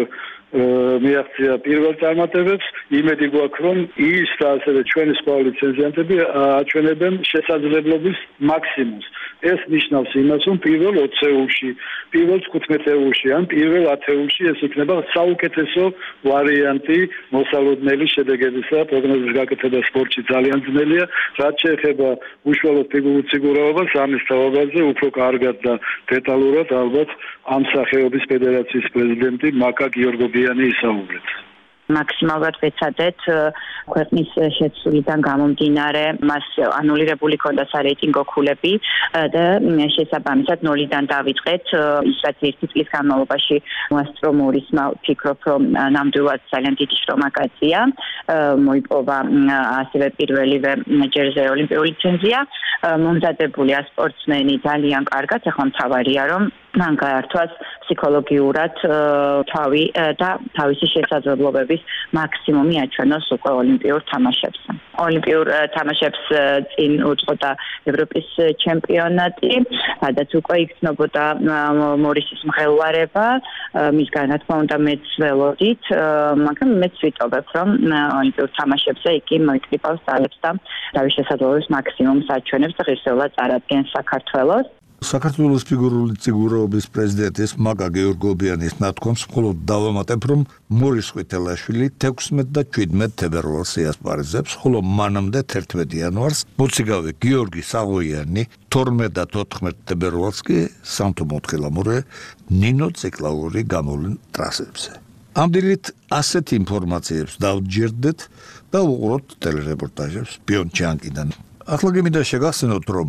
მიაღწია პირველ წარმატებებს. იმედი გვაქვს, რომ ის და ასევე ჩვენი სხვა ლიცენზიანტები აჩვენებენ შესაძლებლობის მაქსიმუმს. ეს ნიშნავს იმას, რომ პირველ 20-ში, პირველ 15-ში ან პირველ 10-ში ეს იქნება საუკეთესო ვარიანტი მოსალოდნელი შედეგებისა და პროგნოზის გაკეთება სპორტში ძალიან ძნელია. რაც შეეხება უშუალოდ ფიგურულ სიგურაობას, ამის თავაბაზე უფრო კარგად და დეტალურად ალბათ ამ სახეობის ფედერაციის პრეზიდენტი მაკა გიორგობიანი ისაუბრებს. მაქსიმალურად ვეცადეთ ქვეყნის შეცვლიდან გამომდინარე მას ანულირებული ქონდა სარეიტინგო ქულები და შესაბამისად 0-დან დავიწყეთ ის რაც ერთი წლის განმავლობაში მოასწრო მორისმა ვფიქრობ რომ ნამდვილად ძალიან დიდი შრომა გაწია მოიპოვა ასევე პირველივე ჯერზე ოლიმპიური ლიცენზია მომზადებულია სპორტსმენი ძალიან კარგად ახლა მთავარია რომ მან გაართვას ფსიქოლოგიურად თავი და თავისი შესაძლებლობების მაქსიმუმი აჩვენოს უკვე ოლიმპიურ თამაშებზე. ოლიმპიურ თამაშებს წინ უძღოდა ევროპის ჩემპიონატი, სადაც უკვე იქნებოდა მორისის მღელვარება, მისგან რა თქმა უნდა მეც ველოდით, მაგრამ მეც ვიტოვებ რომ ოლიმპიურ თამაშებზე იგი მოიკრიბავს ძალებს და თავის შესაძლებლობის მაქსიმუმს აჩვენებს და ღირსეულად წარადგენს საქართველოს. საქართველოს ფიგურული წიგურობის პრეზიდენტის მაგა გეორგობიანის ნათქვამს მხოლოდ დავამატებ, რომ მორის ყვითელაშვილი 16 და 17 თებერვალს იასპარეზებს, ხოლო მანამდე 11 იანვარს მოციგავე გიორგი საღოიანი 12 და 14 თებერვალს კი სამთო მოთხილამურე ნინო ციკლაური გამოვლენ ტრასებზე. ამ დილით ასეთ ინფორმაციებს დავჯერდეთ და უყუროთ ტელერეპორტაჟებს პიონჩანგიდან. ახლა გიმინდა შეგახსენოთ, რომ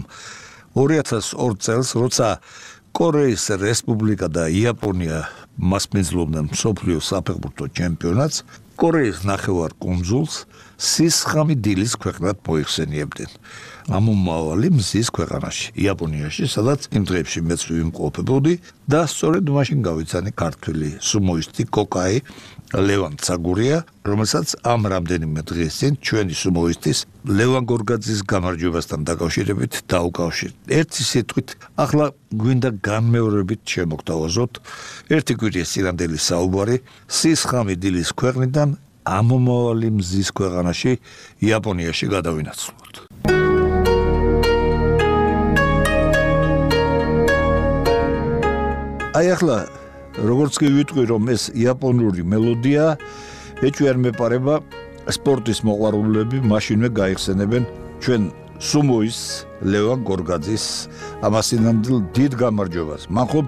2002 წელს, როცა კორეის რესპუბლიკა და იაპონია მასპინძლობდნენ მსოფლიო საფეხბურთო ჩემპიონატს, კორეის ნახევარკუნძულს სისხამი დილის ქვეყნად მოიხსენიებდნენ. ამომავალი მზის ქვეყანაში, იაპონიაში, სადაც იმ დღეებში მეც ვიმყოფებოდი და სწორედ მაშინ გავიცანი ქართველი სუმოისტი კოკაი ლევან ცაგურია, რომელსაც ამ რამდენიმე დღის წინ ჩვენი სუმოისტის ლევან გორგაძის გამარჯვებასთან დაკავშირებით დაუკავშირეთ. ერთი სიტყვით, ახლა გვინდა განმეორებით შემოგთავაზოთ ერთი კვირის წინანდელი საუბარი სისხამი დილის ქვეყნიდან ამომავალი მზის ქვეყანაში იაპონიაში გადავინაცვლოთ. აი ახლა როგორც კი ვიტყვი რომ ეს იაპონური მელოდია ეჭვი არ მეპარება სპორტის მოყვარულები მაშინვე გაიხსენებენ ჩვენ სუმოის ლევან გორგაძის ამასინამდვილ დიდ გამარჯვებას. მან ხომ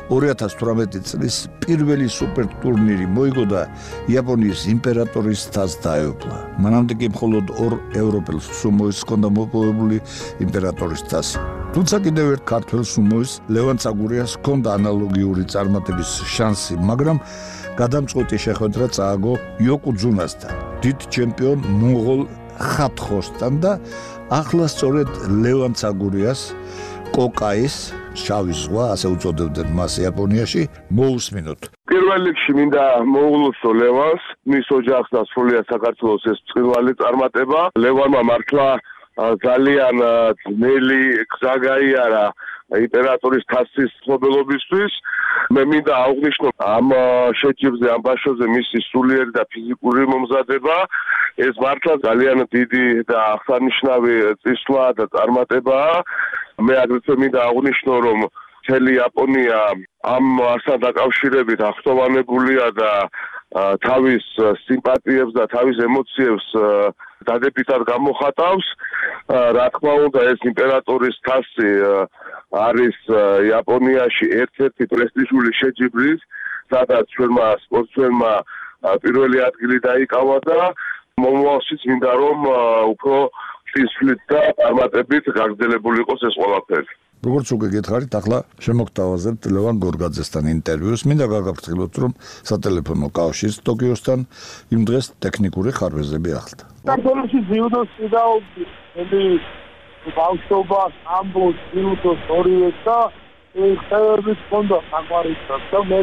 2018 წლის პირველი სუპერ ტურნირი მოიგო და იაპონიის იმპერატორის თასს დაეუფლა. მანამდე კი მხოლოდ 2 ევროპელ სუმოის ჰქონდა მოპოვებული იმპერატორის თასი. თუმცა კიდევ ერთ ქართველ სუმოის ლევან ცაგურიას ჰქონდა ანალოგიური წარმატების შანსი, მაგრამ გადამწყვეტი შეხვედრა წააგო იოკუძუნასთან, დიდ ჩემპიონ მონღოლ ხატხოსთან და ახლა სწორედ ლევან ცაგურიას კოკაის შავი ზღვა, ასე უწოდებდნენ მას იაპონიაში, მოусმინოთ. პირველ რიგში მინდა მოულოცო ლევანს, მის ოჯახს და სრულიად საქართველოს ეს წვილი წარმატება. ლევანმა მართლა ძალიან ძნელი გზა გაიარა იმპერატორის თასის მფლობელობისთვის. მე მინდა აღვნიშნო ამ შეჯიბრზე, ამ ბაშოზე მისი სულიერი და ფიზიკური მომზადება. ეს მართლა ძალიან დიდი და აღსანიშნავი წისვლა და წარმატებაა. მე აგრეთვე მინდა აღვნიშნო, რომ მთელი იაპონია ამ ასთან დაკავშირებით ახტოვანებულია და თავის სიმპათიებს და თავის ემოციებს დადებითად გამოხატავს. რა თქმა უნდა, ეს იმპერატორის თასი არის იაპონიაში ერთ-ერთი პრესტიჟული შეჯიბრი, სადაც ჩვენმა სპორტსმენმა პირველი ადგილი დაიკავა და მომავალშიც მინდა რომ უფრო წისვლით და წარმატებით გაგრძელებული იყოს ეს ყველაფერი. როგორც უკვე გითხარით, ახლა შემოგთავაზებთ ლევან გორგაძესთან ინტერვიუს. მინდა გაგაფრთხილოთ, რომ სატელეფონო კავშირს ტოკიოსთან იმ დღეს ტექნიკური ხარვეზები ახლდა. საქართველოში ძიუდოს ვიდაობდი, მე ბავშვობა, ამბოს, ძიუდოს ორივე და ხევების ფონდა საყვარისად და მე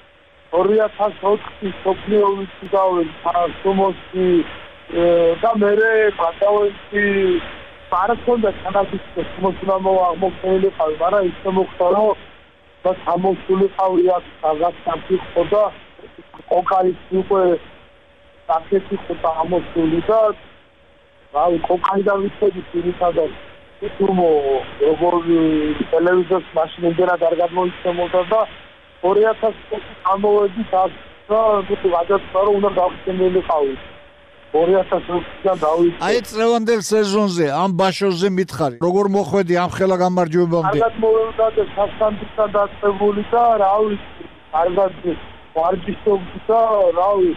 2004 სოფლიო ვიდაობდი სუმოსი და მე გადავედი პარკონდა თანაბის მოსულამო აღმოჩენილიყავი, მაგრამ ისე მოხდა, რომ და სამოსულიყავი აქ გასამთი ხოდა კოკაის უკვე საკეთი ხოდა ამოსული და რავი კოკაიდან ვიცოდი ძირითადად თუმო როგორ ტელევიზორს მაშინ იმდენად არ გადმოიცემოდა და 2000 ამოვედი და გადაწყვეტა რომ უნდა გავხსენილიყავი 2020-დან დავიწყე. აი წლევანდელ სეზონზე ამ ბაშოზე მითხარი, როგორ მოხვედი ამ ხელა გამარჯვებამდე? კარგად მოვედა და სასამართლოსთან დაწყებული და რავი, კარგად ვარჯიშობდი და რავი,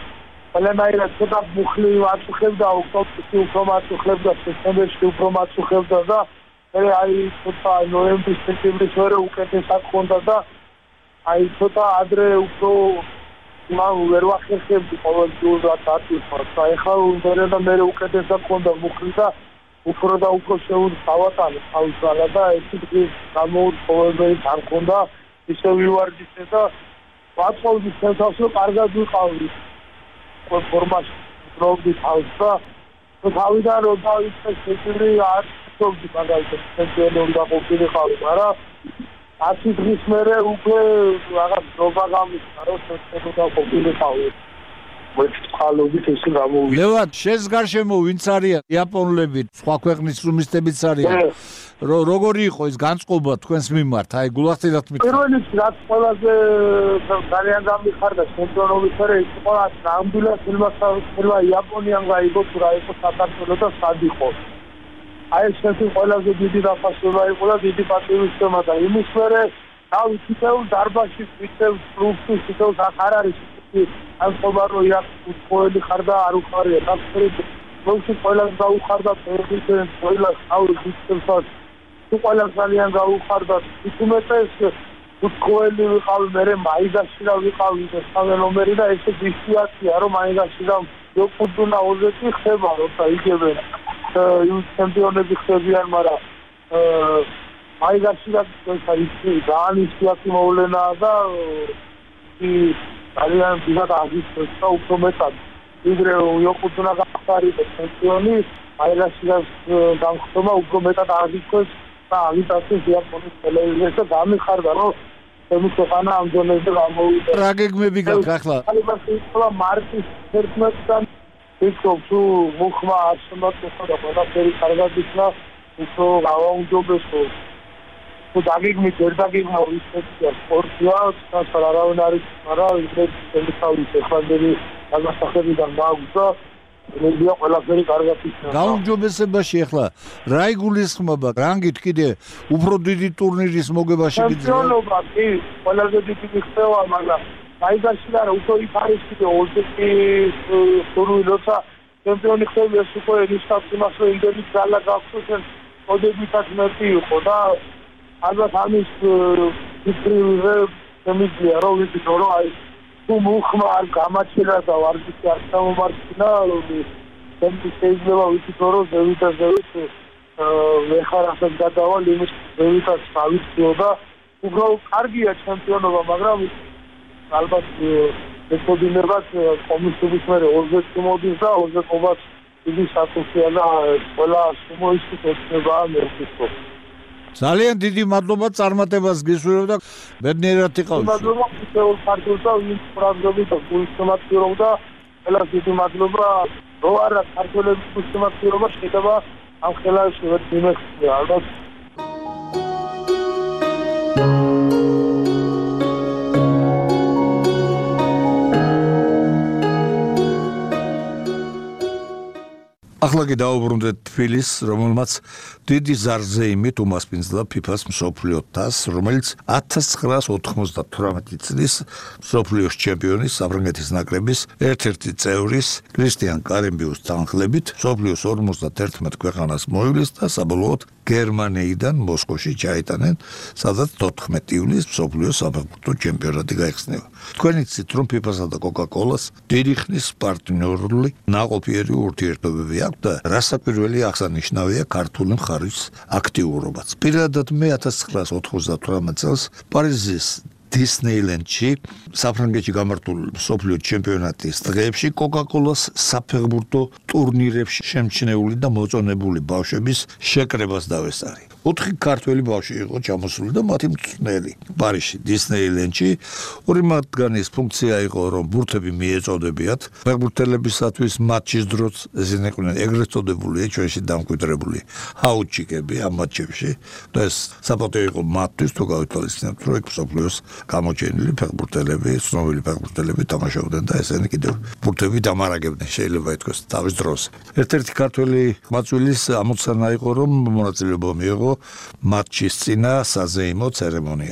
ყველანაირად ცოტა მუხლი აწუხებდა, ოქტომბერში უფრო მაწუხებდა, სექტემბერში უფრო მაწუხებდა და აი ცოტა ნოემბრის, სექტემბრის ვერე უკეთესად ხონდა და აი ცოტა ადრე უფრო მან ვერ ვახერხებდი ყოველდღიურად აწუხოს. ეხლა უნდა და მე უკეთესად ხონდა მუხლი და უფრო და უფრო შევავატანე თავისალა და ერთი დღის გამოუწყობელი არ ხონდა ისე ვივარდისე და ვაწოვდი სენსაცია კარგად ვიყავდი ფორმაში პრობდი თავს და თავიდან რომ დავიწყე შეჭრილი არ ვწოვდი მაგალითად ჩემპიონი და ყოფილიყავი მაგრამ 10 დღის მერე უკვე რაღაც დროება გამიჩნდა რომ შეჭრილი და ყოფილიყავი მოწყალობით ეს გამოვიდა. ლევან, შენს გარშემო ვინც არიან იაპონელები, სხვა ქვეყნის რუმისტებიც არიან. როგორი იყო ეს განწყობა თქვენს მიმართ? აი გულახდილად მithera. პირველი რაც ყველაზე ძალიან გამიხარდა ჩემპიონობის მერე ის იყო ნამდვილად ფილმა იაპონიამ გაიგო თუ რა იყო საქართველო და სად იყო. აი ეს ყველაზე დიდი დაფასება იყო და დიდი პატივისცემა და იმის მერე თავისუფალ დარბაზში ვიწევ კლუბში ვიწევ არ არის ამ ხობარო იქ უცხოელი ხარ და არ უხარია თაფრით მოუში ყველას გაუხარდა პრეზიდენტ ყველას აურის ვიწევს თუ ყველას ძალიან გაუხარდა თუმეტეს უცხოელი ვიყავი მე მაიგაში და ვიყავი და სამე ნომერი და ესე დისკუსია რომ მაიგაში და යოკუდუნა ოზეთი ხდება როცა იგებენ იუს ჩემპიონები ხდებიან მაგრამ მაიგაში და ისე განისიათი მოვლენა და ძალიან დიდად აღიქვეს და უფრო მეტად ვიდრე იოკუდუნა გახარიდა ჩემპიონი მაიგაში და გამხდომა უფრო მეტად აღიქვეს და აღიტაცეს იაპონიის ტელევიზიაში და გამიხარდა რომ ჩემი ქვეყანა ამ ზონაზე გამოვიდა რა გეგმები გაქვს ახლა? ახლა მარტის 11-დან ვიქნებ თუ მოხმა არსებობს და ყველაფერი კარგად იქნა უფრო გავაუმჯობესო თუ დაგიგმით ვერ დაგიგმა ისეთი სპორტია თასარ არავინ არის მაგრამ ისეთი შემთხვევით ეხლანდელი განსახებიდან მაგვდა მედია ყველაფერი კარგად იქნა გაუმჯობესებაში ახლა რა იგულისხმება რანგით კიდე უფრო დიდი ტურნირის მოგება შეგიძლია ჩემპიონობა კი ყველაზე დიდი ხდება მაგრამ აიგაში და უფრო იქ არის კიდე ოლიმპიკი ტურნირი როცა ჩემპიონი ხდება ეს უკვე ნიშნავს იმას რომ იმდენი ძალა გაქვს რომ მოდებითად მეტი იყო და ალბათ ამის ფიქრზე შემიძლია რომ ვიცით რომ აი თუ მოხმა არ გამაჩერა და ვარჯიში არ გამომარჩინა შეიძლება ვიცით რომ ზევით ვეხარ ასეთ გადავალ იმის ზევითაც ავიქციო და უბრალოდ კარგია ჩემპიონობა მაგრამ ალბათ ეცოდინებას კომისიის მერე 20 მოდის და 20 ყობას იგი სტატუსია და ყველა სუმოისი ეცნება მერტიკო ძალიან დიდი მადლობა წარმატებას გისურვებ და ბედნიერად იყავით. მადლობა ფეხბურთელ ფარგლსა ვინც პროგრამები და გულშემატკივრობდა. ყველა დიდი მადლობა. რო არა ქართველების გულშემატკივრობა შეიძლება ამ ხელაში ვერ მიმეხსნა. ალბათ ახლა კი დავუბრუნდეთ თბილისს, რომელმაც დიდი ზარზეიმით უმასპინძლა FIFA-ს მსოფლიო თასს, რომელიც 1998 წლის მსოფლიოს ჩემპიონის საფრანგეთის ნაკრების ერთ-ერთი წევრის კრისტიან კარემბიუს თანხლებით მსოფლიოს 51 ქვეყანას მოივლის და საბოლოოდ გერმანიიდან მოსკოვში ჩაიტანენ, სადაც 14 ივლისს მსოფლიოს საფეხბურთო ჩემპიონატი გაიხსნება. თქვენ იცით, რომ FIFA-სა და Coca-Cola-ს დიდი ხნის პარტნიორული ნაყოფიერი ურთიერთობები აქვს და რასაკვირველი აღსანიშნავია ქართული მხარის აქტიურობაც. პირადად მე 1998 წელს პარიზის დისნეილენდში საფრანგეთში გამართული მსოფლიო ჩემპიონატის დღეებში Coca-Cola-ს საფეხბურთო ტურნირებში შემჩნეული და მოწონებული ბავშვების შეკრებას დავესწარი. 4 ქართველი ბავშვი იყო ჩამოსული და მათი მწვრთნელი. პარიზში დისნეილენდში ორი მათგანის ფუნქცია იყო რომ ბურთები მიეწოდებიათ ფეხბურთელებისათვის მატჩის დროს ესენი იყვნენ ეგრეთ წოდებული ჩვენში დამკვიდრებული ჰაუჩიკები ამ მატჩებში და ეს საპატიო იყო მათთვის თუ გავითვალისწინებთ რომ ეგ მსოფლიოს გამოჩენილი ფეხბურთელები, ცნობილი ფეხბურთელები თამაშობდნენ და ესენი კიდევ ბურთები დამარაგებდნენ შეიძლება ითქვას თავის დროს. ერთ-ერთი ქართველი ხმაწვილის ამოცანა იყო რომ მონაწილეობა მიიღო მატჩის წინა საზეიმო ცერემონიაში.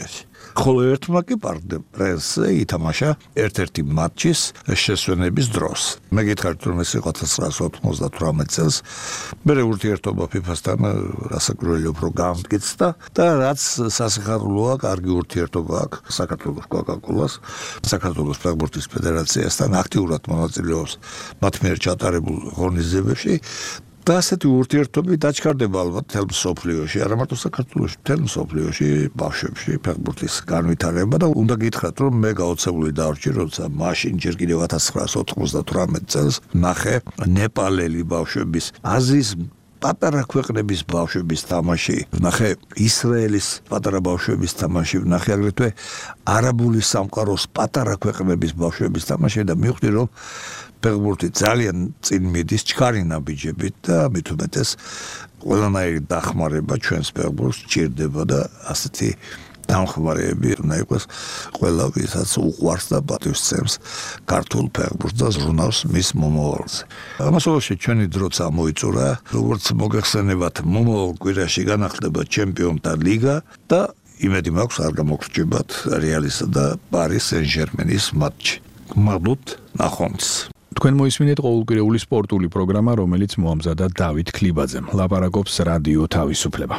ხოლო ერთმა კი პრესზე ითამაშა ერთ-ერთი მატჩის შესვენების დროს. მე გითხარით რომ ეს იყო 1998 წელს, მე ურთიერთობა FIFA-სთან რასაკვირველი უფრო გამტკიცდა და რაც სასიხარულოა, კარგი ურთიერთობა აქვს საქართველოს კოკაკოლას, საქართველოს ფეხბურთის ფედერაციასთან აქტიურად მონაწილეობს მათ მიერ ჩატარებულ ღონისძიებებში. და ასეთი ურთიერთობები დაჩქარდება ალბათ მთელ მსოფლიოში, არა მარტო საქართველოში, მთელ მსოფლიოში, ბავშვებში ფეხბურთის განვითარება და უნდა გითხრათ, რომ მე გაოცებული დავრჩი, როცა მაშინ ჯერ კიდევ 1998 წელს ნახე ნეპალელი ბავშვების, აზიის პატარა ქვეყნების ბავშვების თამაში, ნახე ისრაელის პატარა ბავშვების თამაში, ნახე აგრეთვე არაბული სამყაროს პატარა ქვეყნების ბავშვების თამაში და მივხვდი, რომ ფეხბურთი ძალიან წინ მიდის ჩქარი ნაბიჯებით და მით უმეტეს ყველანაირი დახმარება ჩვენს ფეხბურთს ჭირდება და ასეთი დამხმარეები უნდა იყოს ყველა ვისაც უყვარს და პატივსცემს ქართულ ფეხბურთს და ზრუნავს მის მომავალზე. ამასობაში ჩვენი დროც ამოიწურა, როგორც მოგეხსენებათ, მომავალ კვირაში განახლდება ჩემპიონთა ლიგა და იმედი მაქვს არ გამოგრჩებათ რეალისა და პარის სენ-ჟერმენის მატჩი. მადლობთ ნახვამდის. თქვენ მოისმინეთ ყოველკვირეული სპორტული პროგრამა, რომელიც მოამზადა დავით ქლიბაძემ. ლაპარაკობს რადიო თავისუფლება.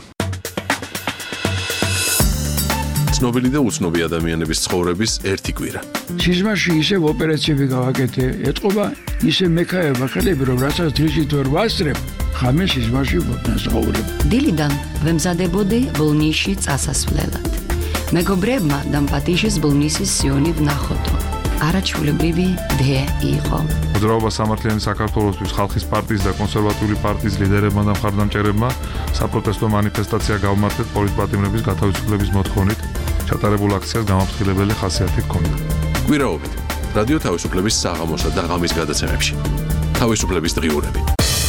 ცნობილი და უცნობი ადამიანების ცხოვრების ერთი კვირა. სიზმარში ისევ ოპერაციები გავაკეთე, ეთყობა ისე მექაება ხელები, რომ რასაც დღისით ვერ ვასწრებ, ხამე სიზმარში ვცხოვრებ. დილიდან ვემზადებოდი ბოლნისში წასასვლელად. მეგობრებმა დამპატიშის ბოლნისის სიონი ვნახოდო. არაჩვეულებრივი დე იყო. მოძრაობა სამართლიანი საქართველოსთვის ხალხის პარტიის და კონსერვატიული პარტიის ლიდერებმა და მხარდამჭერებმა საპროტესტო მანიფესტაცია გავმართეთ პოლიტპატიმრების გათავისუფლების მოთხოვნით. ჩატარებულ აქციას გამაფრთხილებელი ხასიათი ჰქონდა. კვირაობით რადიო თავისუფლების საღამოსა და ღამის გადაცემებში. თავისუფლების დღიურები.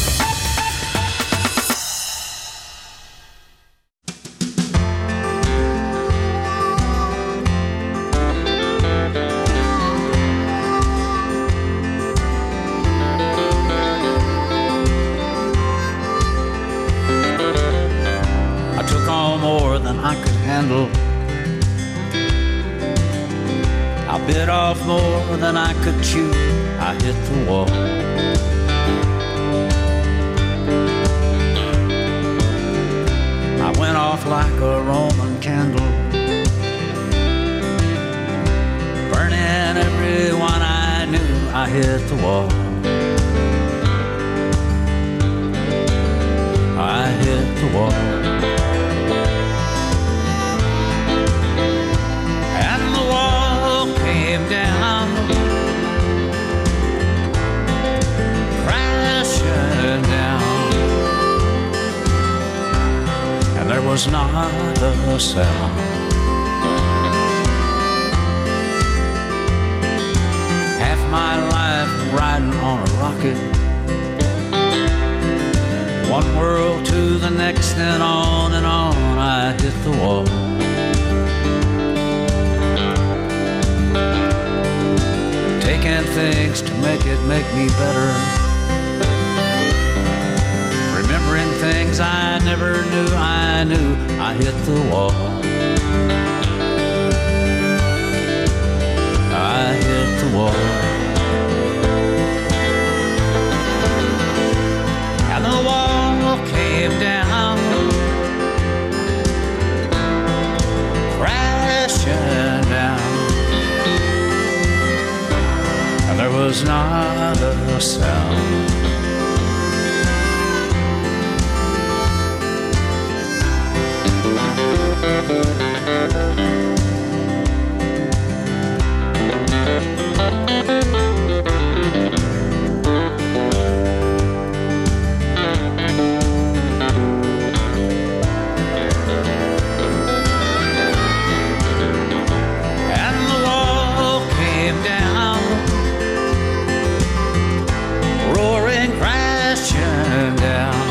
Bit off more than I could chew. I hit the wall. I went off like a Roman candle, burning everyone I knew. I hit the wall. I hit the wall. Came down, crashing down, and there was not a sound. Half my life riding on a rocket, one world to the next and on I hit the wall. Taking things to make me better, remembering things I never knew I hit the wall. I hit the wall. And the wall came down, crashing down. There was not a sound. And the wall came down, roaring, crashing down,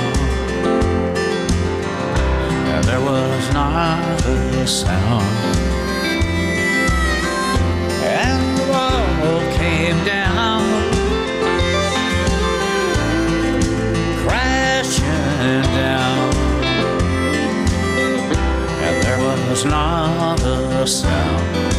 and there was not a sound. And the wall came down, crashing down, and there was was not a sound.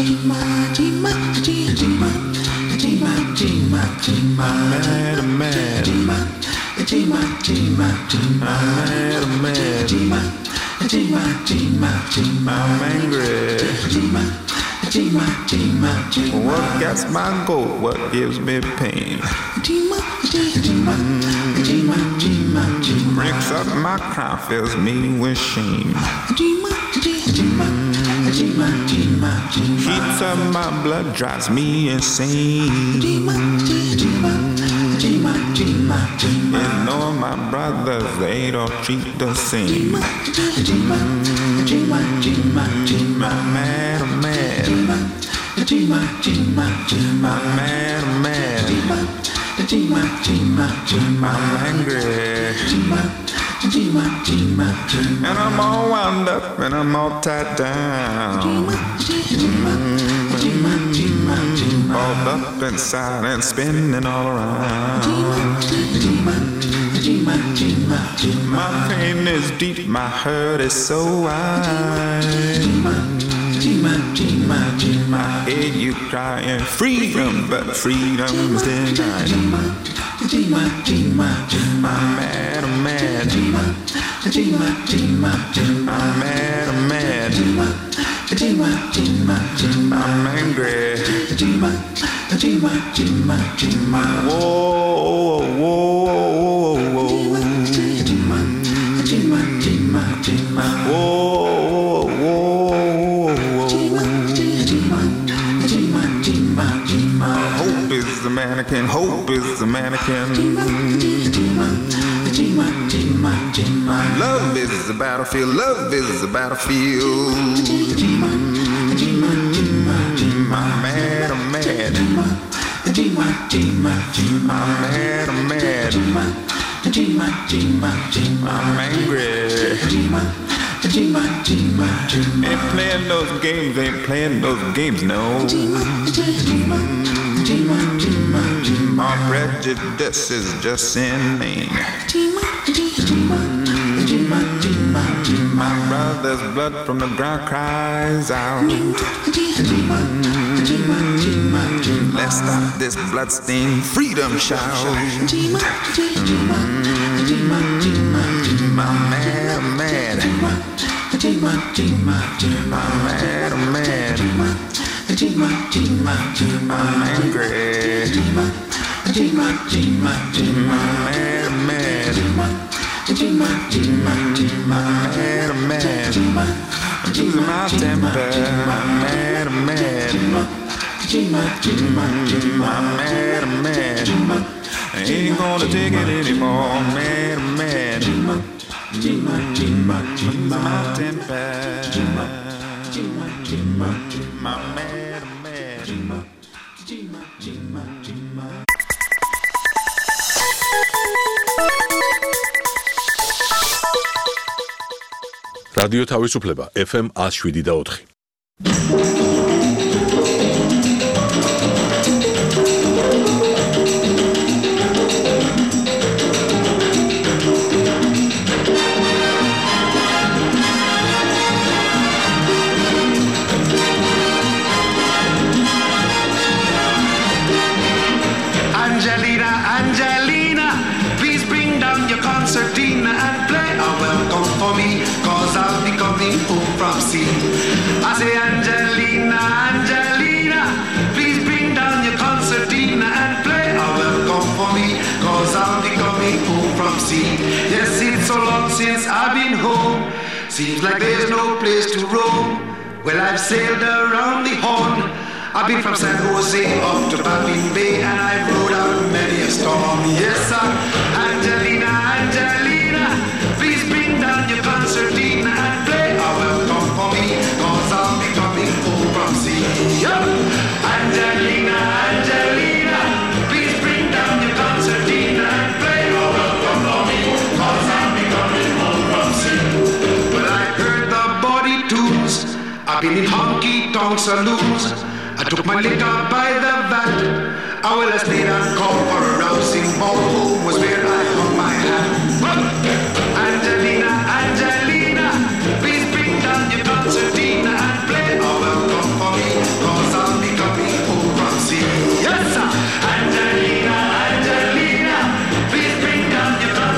Met a man I'm angry. What gets my goat? What gives me pain? Breaks up my crown, fills me with shame. Heats up my blood, drives me insane. You know my brothers, they don't treat the same. I'm mad, I'm mad. I'm mad, I'm mad. I'm angry. And I'm all wound up and I'm all tied down. Balled up inside and spinning all around. My pain is deep, my hurt is so wide. I hear you crying freedom, but freedom's denied. I'm mad, I'm mad. I'm mad, I'm mad. I'm angry. Whoa, whoa, whoa. Hope is the mannequin, hope is the mannequin. Love is the battlefield, love is the battlefield. I'm mad, I'm mad. I'm mad, I'm mad. I'm angry. Ain't playing those games, ain't playing those games, no. Our prejudice is just inane. My brother's blood from the ground cries out. Let's stop this bloodstained freedom shout. I'm mad, I'm mad. I'm mad, I'm mad. I'm angry. I'm mad, I'm mad. I'm mad, I'm mad. I'm losing my temper. I'm mad, I'm mad. I'm mad, I'm mad. I ain't gonna take it anymore. I'm mad, I'm mad. I'm losing my temper. I'm mad, I'm mad. რადიო თავისუფლება FM 107.4. Angelina, Angelina, please bring down your concertina and play a welcome for me, 'cause I'll be coming home from sea. I say, Angelina, Angelina, please bring down your concertina and play a welcome for me, 'cause I'll be coming home from sea. Yes, it's so long since I've been home, seems like there's no place to roam. Well, I've sailed around the Horn, I've been from San Jose up to Baffin Bay, and I've rode out many a storm. Yes, sir. Angelina, Angelina, please bring down your concertina and play a welcome for me, 'cause I'll be coming home from sea. Yup. Angelina, Angelina, please bring down your concertina and play a welcome for me, 'cause I'll be coming home from sea. Well, I heard the body tunes, I've been in honky-tonk saloons, I took my liquor by the vat. I will have stayed and called for a rousing ball. Home was where I hung my hat. Angelina, Angelina, please bring down your concertina and play a welcome for me, 'cause I'll be coming home from sea. Yes, sir. Angelina, Angelina, please bring down your concertina.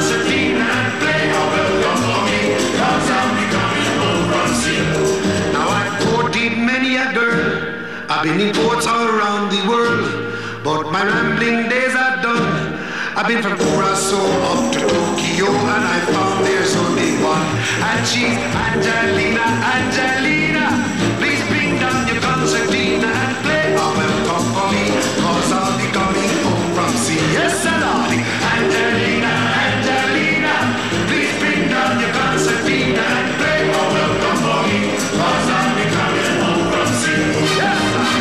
my rambling days are done. I've been from Curacao up to Tokyo, and I found there's only one, and she's Angelina, Angelina. Please bring down your concertina and play a welcome for me, 'cause I'll be coming home from sea. Yes, darling, Angelina, Angelina. Please bring down your concertina and play a welcome for me, 'cause I'll be coming home from sea. Yes,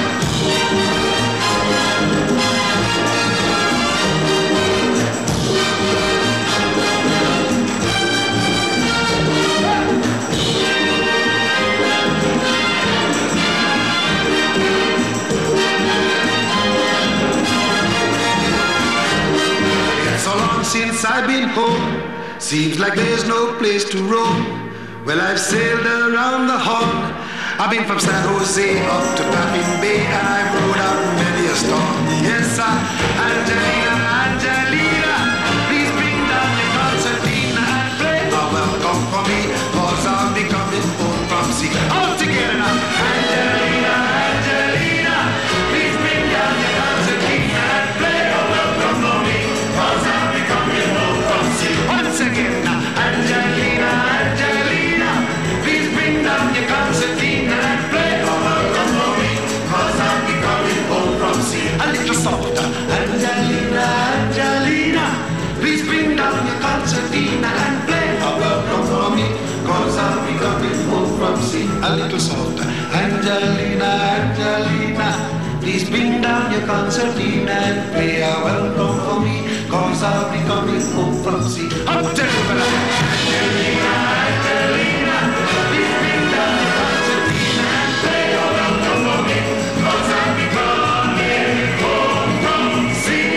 since I've been home, seems like there's no place to roam. Well, I've sailed around the Horn. I've been from San Jose up to Baffin Bay, and I've rode out many a storm. Yes, sir, Angelina, Angelina, please bring down your concertina and play a welcome for me, 'cause I'll be coming home from sea. All together now, Angelina, Angelina, please bring down your concertina and play a welcome for me, 'cause I'll be coming home from sea. Once again now, Angelina, Angelina, please bring down your concertina and play a welcome for me, 'cause I'll be coming home from sea. A little softer, Angelina, Angelina, please bring down your concertina and play a welcome for me, 'cause I'll be coming home from sea. A little softer, Angelina, Angelina, please bring down your concertina and play a welcome for me, 'cause I'll be coming home from sea. Up to Angelina, Angelina, please bring down your concertina and play a welcome for me, 'cause I'll be coming home from sea.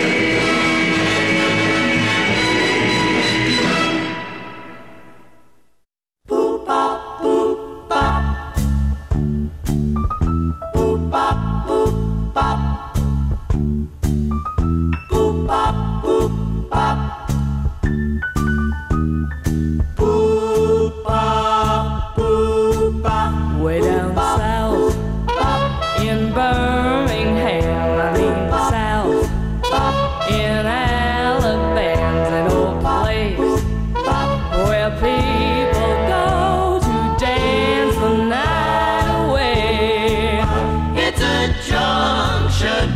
Boop bop, boop bop, boop bop, boop bop, boop bop, boop bop, boop bop, boop bop. Way down south in Birmingham, I mean south in Alabama's an old place where people go to dance the night away. It's a junction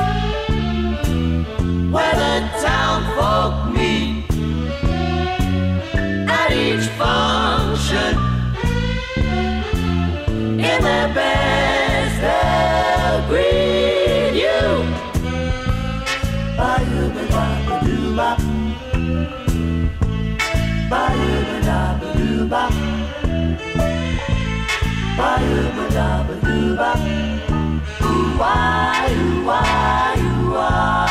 where the town folk meet at each function. In their best, they'll greet you. Ba-doo-ba-da-ba-doo-bop, ba-doo-ba-da-ba-doo-bop, ba-doo-ba-da-ba-doo-bop. Ooh-wah, ooh-wah, ooh-wah.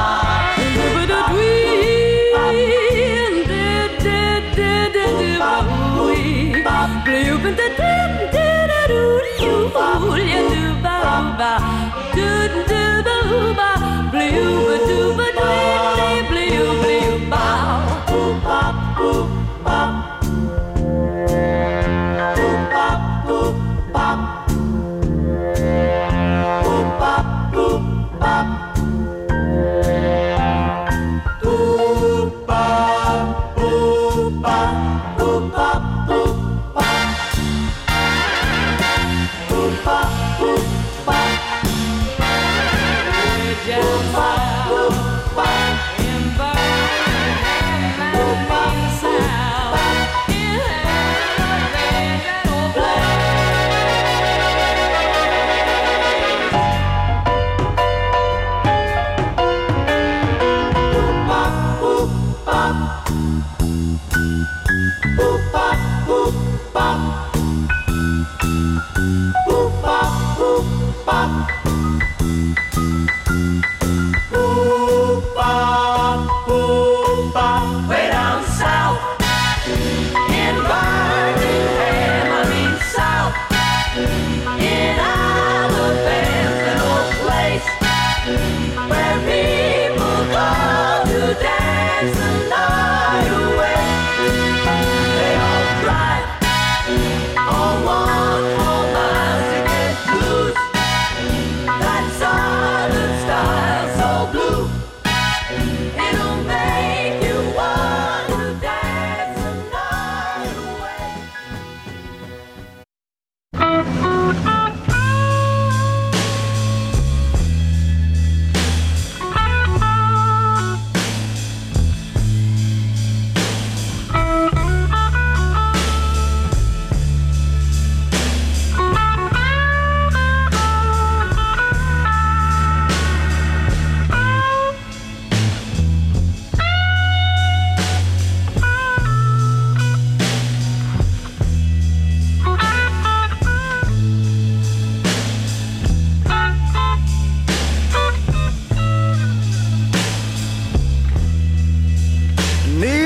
Way down south in Birmingham, I mean south in Alabama's an old place where people go to dance the night away. They all drive on 1 miles to get blues. That southern style, so blue.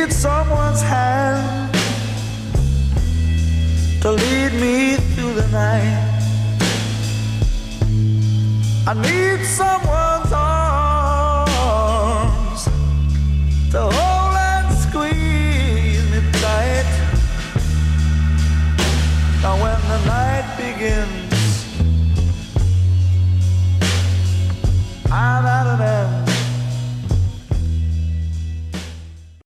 need someone's hand to lead me through the night. I need someone's arms to hold and squeeze me tight. Now when the night begins